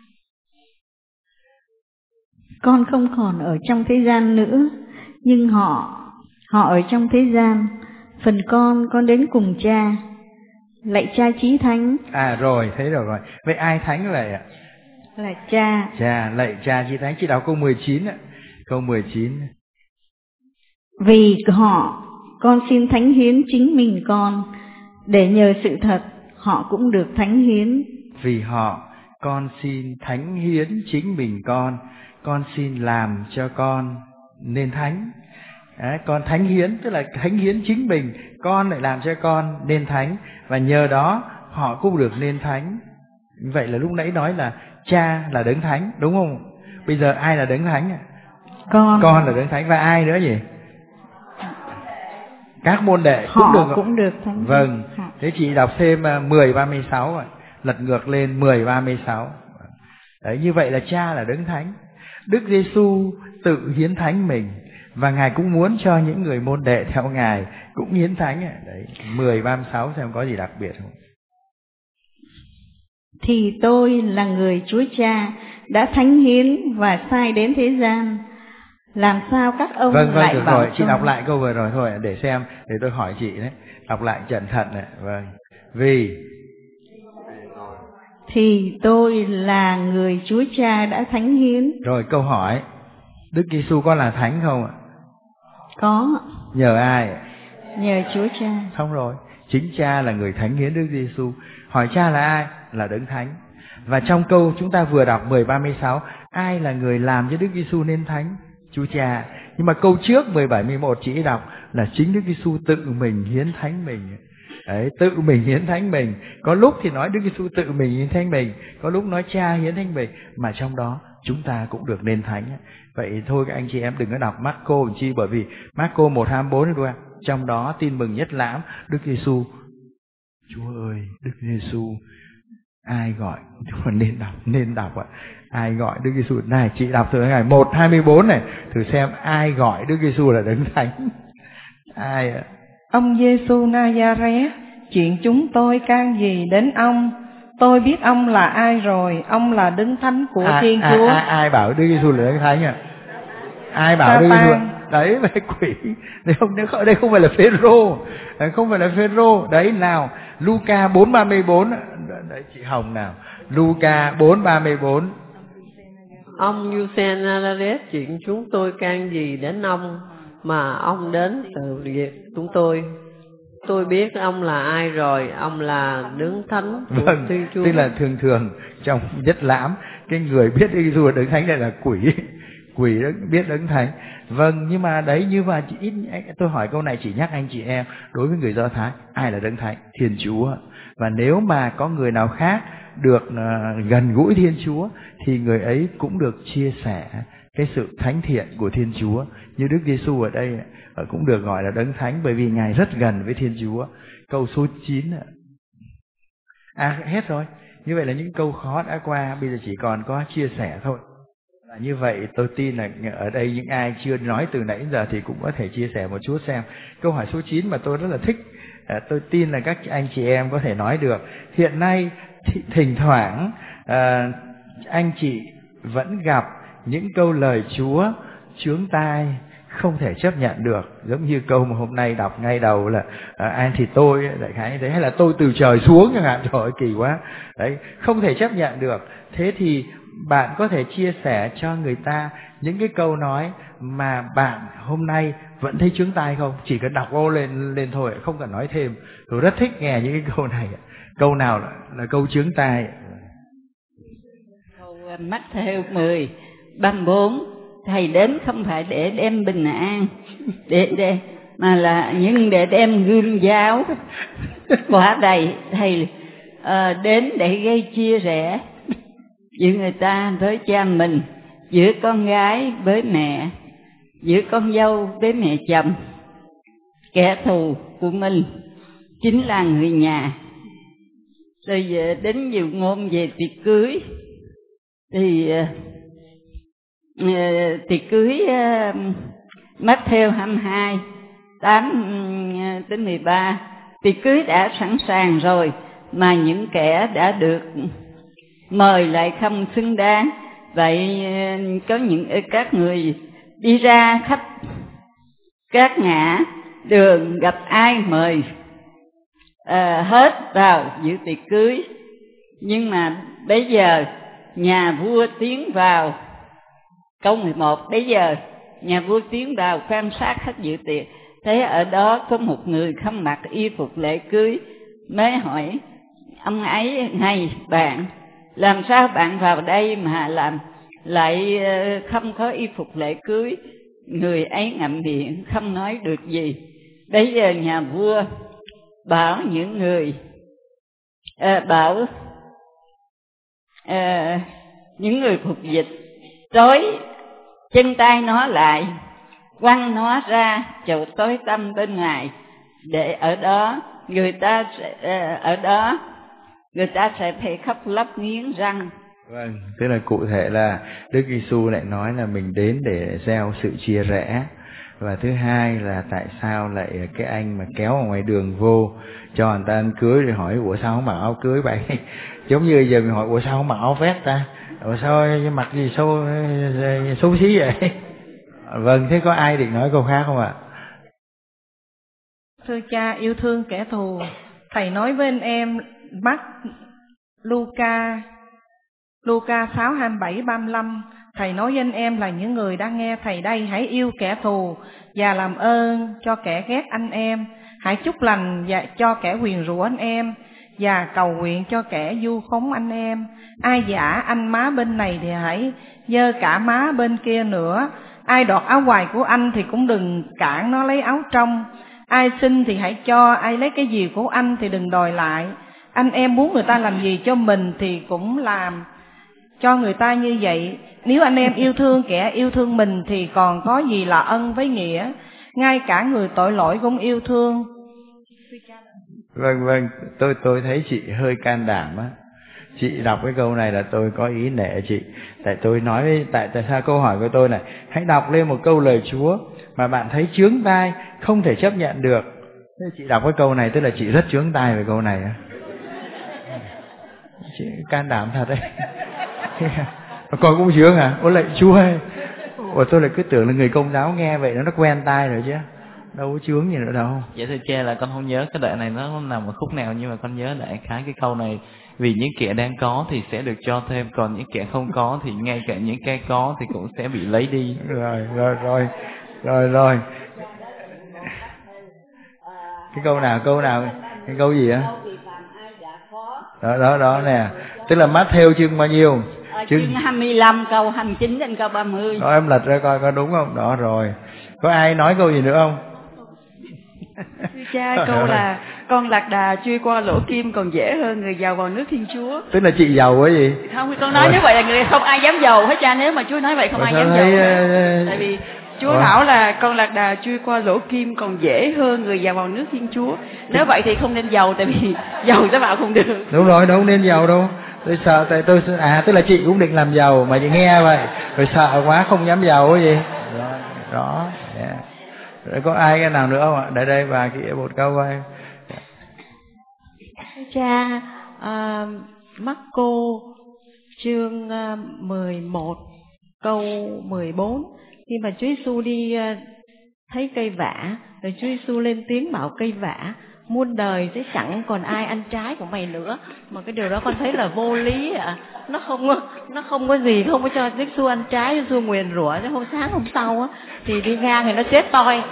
Con không còn ở trong thế gian nữa, nhưng họ, họ ở trong thế gian. Phần con, con đến cùng cha. Lạy cha chí thánh.
À rồi, thấy rồi rồi. Vậy ai thánh vậy ạ?
Là cha.
Cha, lạy cha chí thánh. Chị đọc câu mười chín ạ. Câu mười chín.
Vì họ, con xin thánh hiến chính mình con, để nhờ sự thật họ cũng được thánh hiến.
Vì họ, con xin thánh hiến chính mình con. Con xin làm cho con nên thánh. Đấy, con thánh hiến tức là thánh hiến chính mình, con lại làm cho con nên thánh, và nhờ đó họ cũng được nên thánh. Vậy là lúc nãy nói là cha là đấng thánh, đúng không? Bây giờ ai là đấng thánh?
Con.
Con là đấng thánh, và ai nữa nhỉ? Các môn đệ
họ
cũng được.
cũng được thánh.
Vâng. Thế chị đọc thêm mười ba mươi sáu rồi, lật ngược lên mười ba mươi sáu. Đấy, như vậy là cha là đấng thánh. Đức Giêsu tự hiến thánh mình, và Ngài cũng muốn cho những người môn đệ theo Ngài cũng hiến thánh. Đấy, mười ba mươi sáu xem có gì đặc biệt không?
Thì tôi là người Chúa Cha đã thánh hiến và sai đến thế gian. Làm sao các ông
vâng, vâng,
lại
được
bảo
rồi, chị
tôi...
đọc lại câu vừa rồi thôi để xem, để tôi hỏi chị đấy. Đọc lại cẩn thận này. Vâng. Vì
Thì tôi là người Chúa Cha đã thánh hiến.
Rồi câu hỏi, Đức Giêsu có là thánh không ạ?
Có.
Nhờ ai?
Nhờ Chúa Cha.
Xong rồi, chính Cha là người thánh hiến Đức Giêsu. Hỏi Cha là ai? Là đấng thánh. Và trong câu chúng ta vừa đọc mười ba mươi sáu, ai là người làm cho Đức Giêsu nên thánh? Chúa Cha. Nhưng mà câu trước mười bảy mười một chị đọc là chính Đức Giêsu tự mình hiến thánh mình. Đấy, tự mình hiến thánh mình. Có lúc thì nói Đức Giêsu tự mình hiến thánh mình, có lúc nói Cha hiến thánh mình, mà trong đó chúng ta cũng được nên thánh. Vậy thôi các anh chị em đừng có đọc Marco làm chi, bởi vì Marco một hai bốn đúng không? Trong đó tin mừng nhất lãm Đức Giêsu. Chúa ơi, Đức Giêsu ai gọi? Chúng ta nên đọc, nên đọc ạ. Ai gọi Đức Giêsu? Này chị đọc từ ngày một hai mươi bốn này, thử xem ai gọi Đức Giêsu là đấng thánh. Ai ạ?
Ông Giêsu Na-za-rét, chuyện chúng tôi can gì đến ông? Tôi biết ông là ai rồi, ông là đấng thánh của
à,
Thiên
à,
Chúa.
À, ai bảo Đức Giêsu là đấng thánh à? Ai bảo Đức Giêsu? Đấy, về quỷ. Đây không, đây không phải là Phêrô, không phải là Phêrô. Đấy nào, Luca bốn ba mươi bốn. Đấy chị Hồng nào, Luca bốn ba mươi bốn.
Ông Giê-xu Na-za-rét, chuyện chúng tôi can gì đến ông mà ông đến từ việc chúng tôi? Tôi biết ông là ai rồi, ông là đấng thánh của
vâng,
Thiên Chúa.
Tức là thường thường trong nhất lãm, cái người biết Đức Giêsu là đấng thánh này là quỷ. Quỷ đó biết đấng thánh. Vâng, nhưng mà đấy, như mà chỉ ít tôi hỏi câu này chỉ nhắc anh chị em, đối với người Do Thái, ai là đấng thánh? Thiên Chúa. Và nếu mà có người nào khác được uh, gần gũi Thiên Chúa thì người ấy cũng được chia sẻ cái sự thánh thiện của Thiên Chúa. Như Đức Giêsu ở đây cũng được gọi là đấng thánh, bởi vì Ngài rất gần với Thiên Chúa. Câu số chín. À hết rồi. Như vậy là những câu khó đã qua, bây giờ chỉ còn có chia sẻ thôi. Và như vậy tôi tin là ở đây những ai chưa nói từ nãy giờ thì cũng có thể chia sẻ một chút xem. Câu hỏi số chín mà tôi rất là thích, à, tôi tin là các anh chị em có thể nói được. Hiện nay thỉnh thoảng à, anh chị vẫn gặp những câu lời Chúa chướng tai, không thể chấp nhận được, giống như câu mà hôm nay đọc ngay đầu là à, an thì tôi đại khái thế, hay là tôi từ trời xuống chẳng hạn. Trời ơi kỳ quá đấy, không thể chấp nhận được. Thế thì bạn có thể chia sẻ cho người ta những cái câu nói mà bạn hôm nay vẫn thấy chướng tai không? Chỉ cần đọc ô lên lên thôi, không cần nói thêm. Tôi rất thích nghe những cái câu này. Câu nào là, là câu chướng tai?
Câu Mát-thêu mười ba mươi bốn, thầy đến không phải để đem bình an, để để mà là nhưng để đem gươm giáo quả đầy. Thầy uh, đến để gây chia rẽ giữa người ta với cha mình, giữa con gái với mẹ, giữa con dâu với mẹ chồng. Kẻ thù của mình chính là người nhà. Rồi giờ đến nhiều ngôn về tiệc cưới thì uh, tiệc cưới uh, Mát-thêu hai mươi hai tám tới mười ba, tiệc cưới đã sẵn sàng rồi mà những kẻ đã được mời lại không xứng đáng. Vậy có những các người đi ra khắp các ngã đường gặp ai mời à, hết vào dự tiệc cưới. Nhưng mà bây giờ nhà vua tiến vào, câu mười một, bây giờ nhà vua tiến vào quan sát khách dự tiệc, thế ở đó có một người không mặc y phục lễ cưới, mới hỏi ông ấy: này bạn, làm sao bạn vào đây mà làm lại không có y phục lễ cưới? Người ấy ngậm miệng không nói được gì. Bây giờ nhà vua bảo những người à, bảo à, những người phục dịch trói chân tay nó lại, quăng nó ra chỗ tối tăm bên ngoài, để ở đó người ta sẽ, ở đó người ta sẽ phải khóc lóc nghiến răng.
Vâng, tức là cụ thể là Đức Giêsu lại nói là mình đến để gieo sự chia rẽ. Và thứ hai là tại sao lại cái anh mà kéo ở ngoài đường vô cho người ta ăn cưới rồi hỏi ủa sao không mặc áo cưới vậy? Giống như giờ mình hỏi ủa sao không mặc áo vest ta? Ủa sao mặc gì xấu xấu xí vậy? Vâng, thế có ai định nói câu khác không ạ?
Thưa cha yêu thương kẻ thù, thầy nói với anh em Mark Luca Luca sáu hai mươi bảy ba mươi lăm, thầy nói với anh em là những người đang nghe thầy đây hãy yêu kẻ thù và làm ơn cho kẻ ghét anh em, hãy chúc lành và cho kẻ nguyền rủa anh em, và cầu nguyện cho kẻ vu khống anh em. Ai giả anh má bên này thì hãy giơ cả má bên kia nữa. Ai đoạt áo ngoài của anh thì cũng đừng cản nó lấy áo trong. Ai xin thì hãy cho, ai lấy cái gì của anh thì đừng đòi lại. Anh em muốn người ta làm gì cho mình thì cũng làm cho người ta như vậy. Nếu anh em yêu thương kẻ yêu thương mình thì còn có gì là ân với nghĩa. Ngay cả người tội lỗi cũng yêu thương.
Vâng vâng, tôi tôi thấy chị hơi can đảm á. Chị đọc cái câu này là tôi có ý nể chị. Tại tôi nói tại tại sao câu hỏi của tôi này, hãy đọc lên một câu lời Chúa mà bạn thấy chướng tai, không thể chấp nhận được. Thế chị đọc cái câu này tức là chị rất chướng tai về câu này á. Chị can đảm thật đấy. Con cũng chướng à? Ôi lạy Chúa ơi. Ủa tôi lại cứ tưởng là người Công giáo nghe vậy nó nó quen tai rồi chứ. Đâu có chướng gì nữa đâu.
Dạ thưa cha là con không nhớ cái đoạn này nó nằm ở khúc nào, nhưng mà con nhớ đại khái cái câu này: vì những kẻ đang có thì sẽ được cho thêm, còn những kẻ không có thì ngay cả những cái có thì cũng sẽ bị lấy đi.
Rồi rồi rồi rồi rồi. Cái câu nào câu nào cái câu gì á? Đó đó đó nè, tức là Mát-thêu chương bao nhiêu?
À, chương hai mươi lăm câu hai mươi chín đến câu ba mươi.
Đó em lật ra coi có đúng không? Đó rồi. Có ai nói câu gì nữa không?
Thưa cha, câu là con lạc đà chui qua lỗ kim còn dễ hơn người giàu vào nước Thiên Chúa.
Tức là chị giàu quá gì?
Không, con nói như vậy là người không ai dám giàu hết cha. Nếu mà Chúa nói vậy không ai dám giàu hết. Tại vì Chúa bảo là con lạc đà chui qua lỗ kim còn dễ hơn người giàu vào nước Thiên Chúa. Nếu vậy thì không nên giàu, tại vì giàu sẽ vào không được.
Đúng rồi, đâu nên giàu đâu. Tôi sợ, tại tôi à tức là chị cũng định làm giàu mà chị nghe vậy, rồi sợ quá không dám giàu cái gì. Rồi, đó. Yeah. Rồi có ai cái nào nữa không ạ? Để đây và kia một câu coi.
Cha, uh, Marco chương uh, mười một câu mười bốn, khi mà Chúa Giêsu đi uh, thấy cây vả, rồi Chúa Giêsu lên tiếng bảo cây vả: muôn đời sẽ chẳng còn ai ăn trái của mày nữa. Mà cái điều đó con thấy là vô lý ạ. À. Nó không nó không có gì, không có cho Đức Giêsu ăn trái, Giêsu nguyền rủa, cái hôm sáng hôm sau á thì đi ngang thì nó chết toi.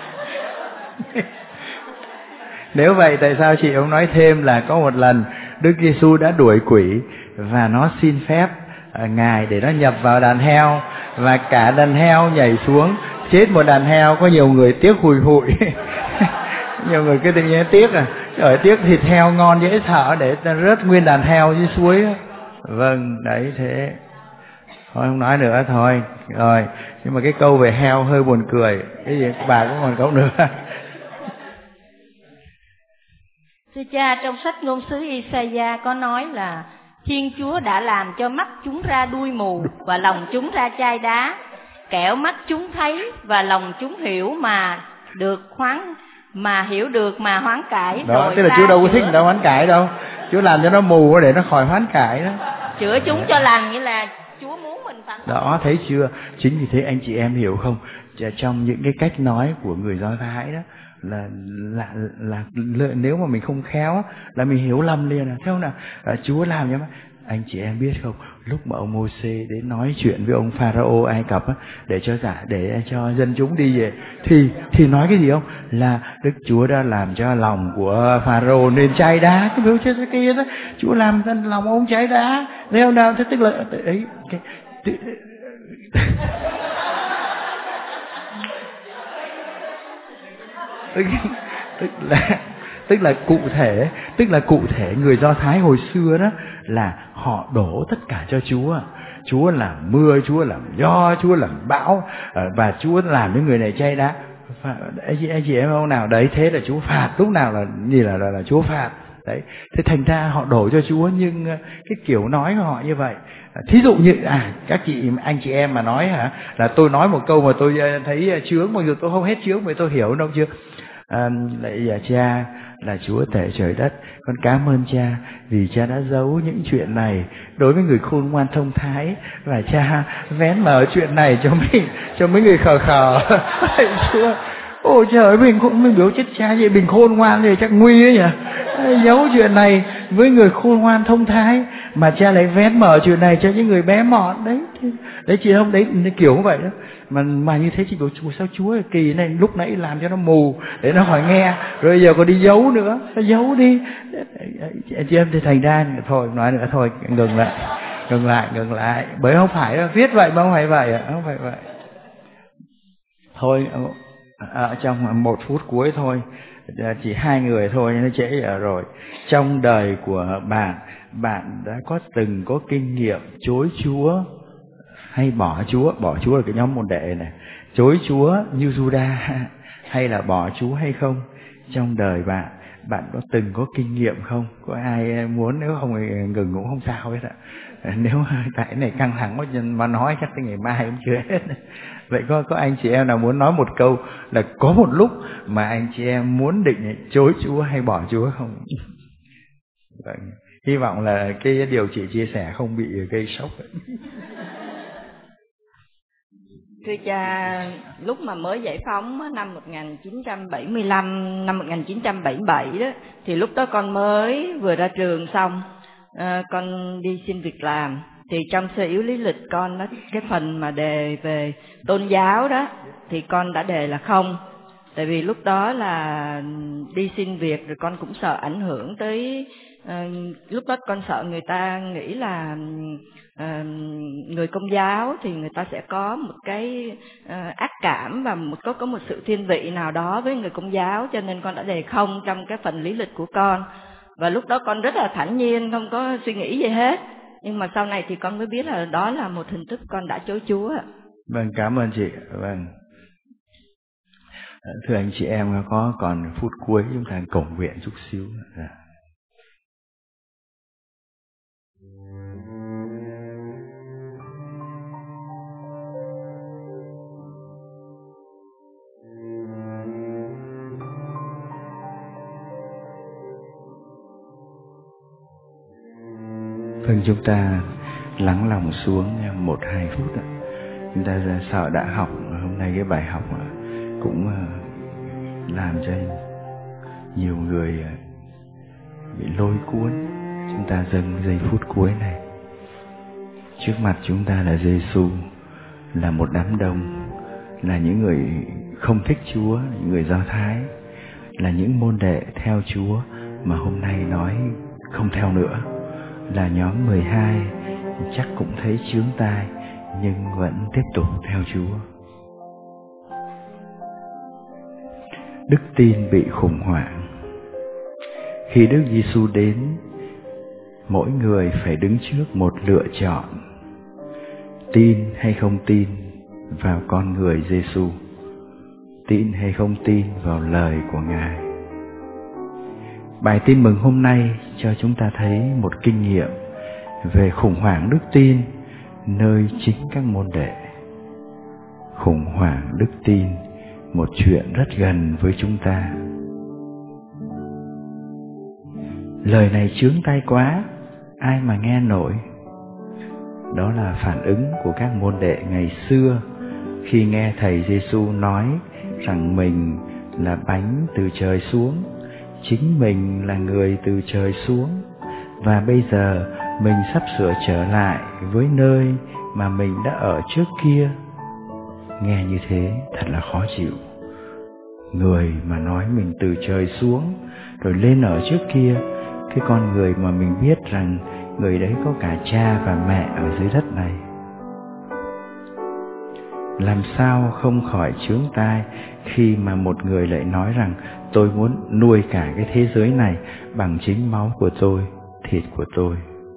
Nếu vậy tại sao chị ông nói thêm là có một lần Đức Giêsu đã đuổi quỷ và nó xin phép à, Ngài để nó nhập vào đàn heo, và cả đàn heo nhảy xuống, chết một đàn heo, có nhiều người tiếc hùi hụi. Nhiều người cứ tự nhiên tiếc à, trời, tiếc thịt heo ngon dễ sợ để rớt nguyên đàn heo dưới suối đó. Vâng, đấy thế. Thôi không nói nữa thôi. Rồi, nhưng mà cái câu về heo hơi buồn cười. Cái gì bà cũng còn câu nữa.
Thưa cha, trong sách ngôn sứ Isaiah có nói là Thiên Chúa đã làm cho mắt chúng ra đuôi mù và lòng chúng ra chai đá, kẻo mắt chúng thấy và lòng chúng hiểu mà được hoán mà hiểu được mà hoán cải.
Đó,
rồi
tức là Chúa đâu có thích người ta hoán cải đâu. Chúa làm cho nó mù để nó khỏi hoán cải đó.
Chữa chúng cho lành, nghĩa là Chúa muốn mình phản hồi.
Đó, thấy chưa? Chính vì thế anh chị em hiểu không? Trong những cái cách nói của người Do Thái đó là là là, là nếu mà mình không khéo là mình hiểu lầm liền à. Thế không nào? À, Chúa làm cho anh chị em biết không? Lúc mà ông Mô-xê đến nói chuyện với ông Pharaoh Ai Cập á, để cho giả để cho dân chúng đi về, thì thì nói cái gì không? Là Đức Chúa đã làm cho lòng của Pharaoh nên chai đá, cái biểu chết cái kia đó. Chúa làm cho lòng ông chai đá. Nếu nào thế tức là ấy cái, tức, tức, tức là tức là cụ thể, tức là cụ thể người Do Thái hồi xưa đó là họ đổ tất cả cho Chúa. Chúa làm mưa, Chúa làm gió, Chúa làm bão, và Chúa làm những người này chay đá. Anh chị, anh chị em không nào đấy, thế là Chúa phạt, lúc nào là như là, là là Chúa phạt. Đấy, thế thành ra họ đổ cho Chúa, nhưng cái kiểu nói của họ như vậy. Thí dụ như à các chị anh chị em mà nói hả, là tôi nói một câu mà tôi thấy chướng, mặc dù tôi không hết chướng mà tôi hiểu đâu chưa. À, lạy dạ cha là Chúa tể trời đất, con cảm ơn cha vì cha đã giấu những chuyện này đối với người khôn ngoan thông thái, và cha vén mở chuyện này cho mình, cho mấy người khờ khờ. Chúa, ôi trời, mình cũng mình biểu chết cha vậy, mình khôn ngoan thì chắc nguy ấy nhỉ, giấu chuyện này với người khôn ngoan thông thái mà cha lại vén mở chuyện này cho những người bé mọn. Đấy đấy chị không, đấy kiểu như vậy đó. Mà mà như thế chị bảo Chúa, sao Chúa kỳ này lúc nãy làm cho nó mù để nó khỏi nghe, rồi giờ còn đi giấu nữa, nó giấu đi. Chị em thì thành ra thôi nói nữa thôi, ngừng lại, ngừng lại, ngừng lại. Bởi không phải đâu, viết vậy mà không phải vậy, không phải vậy. Thôi ở trong một phút cuối thôi, chỉ hai người thôi nó trễ giờ rồi. Trong đời của bạn, bạn đã có từng có kinh nghiệm chối Chúa hay bỏ Chúa? Bỏ Chúa là cái nhóm môn đệ này. Chối Chúa như Juda hay là bỏ Chúa hay không? Trong đời bạn, bạn có từng có kinh nghiệm không? Có ai muốn, nếu không thì ngừng cũng không sao hết ạ. Nếu cái này căng thẳng quá mà nói chắc tới ngày mai cũng chưa hết. Vậy có có anh chị em nào muốn nói một câu là có một lúc mà anh chị em muốn định chối Chúa hay bỏ Chúa không? Vậy, hy vọng là cái điều chị chia sẻ không bị gây sốc.
Thưa cha, lúc mà mới giải phóng năm một nghìn chín trăm bảy mươi lăm, năm một nghìn chín trăm bảy mươi bảy đó, thì lúc đó con mới vừa ra trường xong, à, con đi xin việc làm. Thì trong sơ yếu lý lịch con đó, cái phần mà đề về tôn giáo đó thì con đã đề là không. Tại vì lúc đó là đi xin việc rồi con cũng sợ ảnh hưởng tới, uh, lúc đó con sợ người ta nghĩ là uh, người Công giáo thì người ta sẽ có một cái uh, ác cảm và một có có một sự thiên vị nào đó với người Công giáo, cho nên con đã đề không trong cái phần lý lịch của con. Và lúc đó con rất là thản nhiên, không có suy nghĩ gì hết. Nhưng mà sau này thì con mới biết là đó là một hình thức con đã chối Chúa.
Vâng, cảm ơn chị. Vâng. Thưa anh chị em, có còn phút cuối chúng ta cầu nguyện chút xíu. À. Vâng, chúng ta lắng lòng xuống một hai phút ạ. Chúng ta sợ đã học hôm nay cái bài học cũng làm cho nhiều người bị lôi cuốn. Chúng ta dâng giây phút cuối này. Trước mặt chúng ta là Giêsu, là một đám đông, là những người không thích Chúa, những người Do Thái, là những môn đệ theo Chúa mà hôm nay nói không theo nữa, là nhóm mười hai chắc cũng thấy chướng tai nhưng vẫn tiếp tục theo Chúa. Đức tin bị khủng hoảng. Khi Đức Giêsu đến, mỗi người phải đứng trước một lựa chọn: tin hay không tin vào con người Giêsu, tin hay không tin vào lời của Ngài. Bài tin mừng hôm nay cho chúng ta thấy một kinh nghiệm về khủng hoảng đức tin nơi chính các môn đệ. Khủng hoảng đức tin, một chuyện rất gần với chúng ta. Lời này chướng tai quá, ai mà nghe nổi. Đó là phản ứng của các môn đệ ngày xưa khi nghe thầy Giêsu nói rằng mình là bánh từ trời xuống, chính mình là người từ trời xuống, và bây giờ mình sắp sửa trở lại với nơi mà mình đã ở trước kia. Nghe như thế thật là khó chịu. Người mà nói mình từ trời xuống rồi lên ở trước kia, cái con người mà mình biết rằng người đấy có cả cha và mẹ ở dưới đất này. Làm sao không khỏi chướng tai khi mà một người lại nói rằng tôi muốn nuôi cả cái thế giới này bằng chính máu của tôi, thịt của tôi.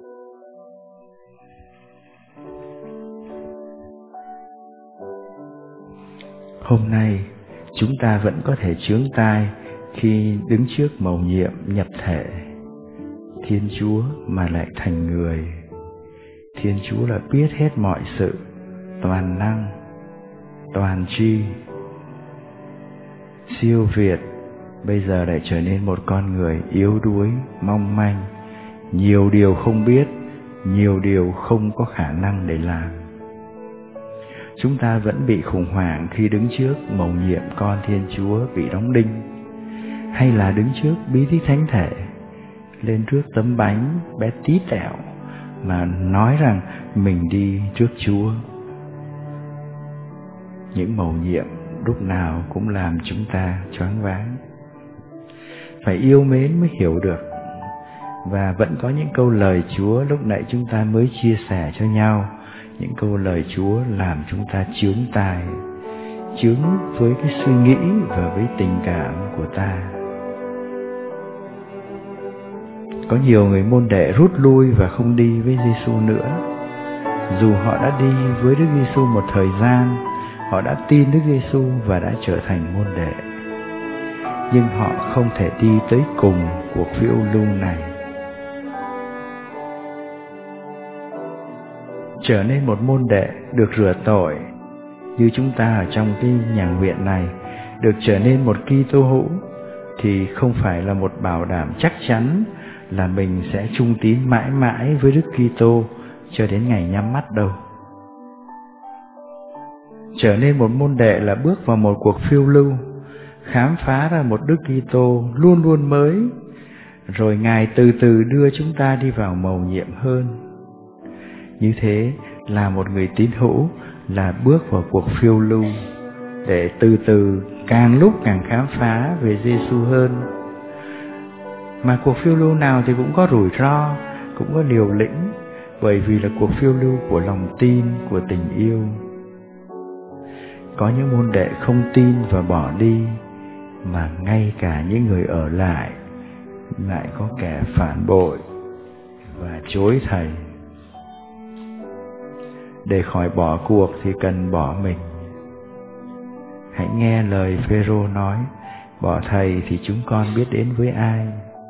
Hôm nay chúng ta vẫn có thể chướng tai khi đứng trước mầu nhiệm nhập thể. Thiên Chúa mà lại thành người. Thiên Chúa là biết hết mọi sự, toàn năng, toàn tri, siêu việt, bây giờ lại trở nên một con người yếu đuối, mong manh, nhiều điều không biết, nhiều điều không có khả năng để làm. Chúng ta vẫn bị khủng hoảng khi đứng trước mầu nhiệm con Thiên Chúa bị đóng đinh, hay là đứng trước bí tích thánh thể, lên trước tấm bánh bé tí tẹo mà nói rằng mình đi trước Chúa. Những mầu nhiệm lúc nào cũng làm chúng ta choáng váng. Phải yêu mến mới hiểu được. Và vẫn có những câu lời Chúa lúc nãy chúng ta mới chia sẻ cho nhau. Những câu lời Chúa làm chúng ta chướng tai, chướng với cái suy nghĩ và với tình cảm của ta. Có nhiều người môn đệ rút lui và không đi với Giêsu nữa. Dù họ đã đi với Đức Giêsu một thời gian, họ đã tin Đức Giêsu và đã trở thành môn đệ, nhưng họ không thể đi tới cùng cuộc phiêu lưu này. Trở nên một môn đệ được rửa tội, như chúng ta ở trong cái nhà nguyện này, được trở nên một Kitô hữu, thì không phải là một bảo đảm chắc chắn là mình sẽ trung tín mãi mãi với Đức Kitô cho đến ngày nhắm mắt đâu. Trở nên một môn đệ là bước vào một cuộc phiêu lưu, khám phá ra một Đức Kitô luôn luôn mới, rồi Ngài từ từ đưa chúng ta đi vào mầu nhiệm hơn. Như thế là một người tín hữu là bước vào cuộc phiêu lưu để từ từ càng lúc càng khám phá về Giêsu hơn. Mà cuộc phiêu lưu nào thì cũng có rủi ro, cũng có liều lĩnh, bởi vì là cuộc phiêu lưu của lòng tin, của tình yêu. Có những môn đệ không tin và bỏ đi, mà ngay cả những người ở lại lại có kẻ phản bội và chối thầy. Để khỏi bỏ cuộc thì cần bỏ mình. Hãy nghe lời Phêrô nói, bỏ thầy thì chúng con biết đến với ai.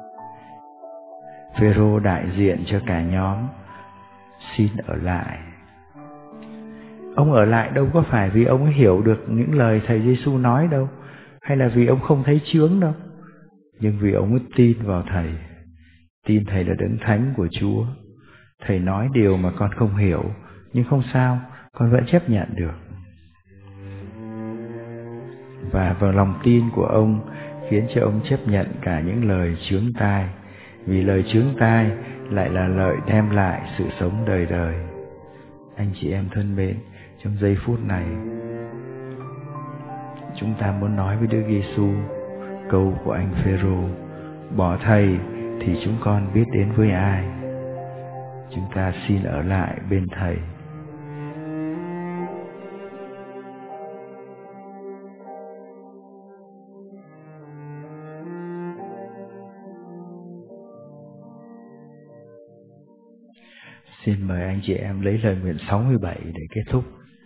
Phêrô đại diện cho cả nhóm, xin ở lại. Ông ở lại đâu có phải vì ông ấy hiểu được những lời thầy Giêsu nói đâu, hay là vì ông không thấy chướng đâu, nhưng vì ông ấy tin vào thầy, tin thầy là đấng thánh của Chúa. Thầy nói điều mà con không hiểu, nhưng không sao, con vẫn chấp nhận được. Và vào lòng tin của ông, khiến cho ông chấp nhận cả những lời chướng tai, vì lời chướng tai lại là lợi đem lại sự sống đời đời. Anh chị em thân mến, trong giây phút này, chúng ta muốn nói với Đức Giêsu câu của anh Phêrô: bỏ thầy thì chúng con biết đến với ai. Chúng ta xin ở lại bên thầy. Xin mời anh chị em lấy lời nguyện sáu mươi bảy để kết thúc.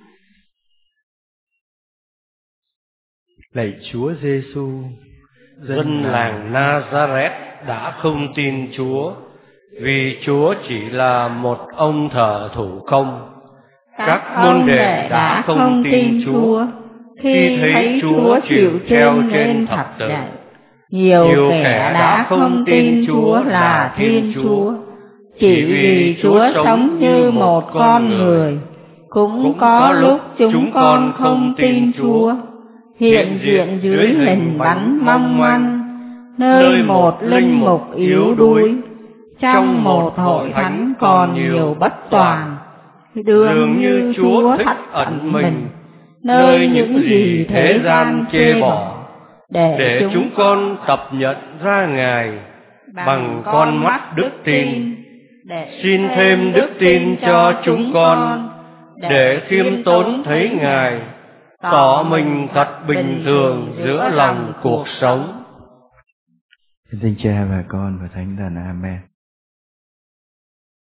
Lạy Chúa Giêsu,
dân làng Nazareth đã không tin Chúa vì Chúa chỉ là một ông thợ thủ công. Các môn đệ đã không tin Chúa khi thấy Chúa chịu treo trên thập tự. Nhiều kẻ đã không tin Chúa là Thiên Chúa chỉ vì Chúa sống như một con người. Cũng có lúc chúng con không tin Chúa hiện diện dưới hình bắn mong manh, nơi một linh mục yếu đuối, trong một hội thánh còn nhiều bất toàn. Dường như Chúa thích ẩn mình nơi những gì thế gian chê bỏ, để chúng con tập nhận ra Ngài bằng con mắt đức tin. Xin thêm đức tin cho chúng con, để khiêm tốn thấy Ngài, tỏ mình thật bình thường giữa lòng cuộc sống.
Xin Cha và Con và Thánh Thần. Amen.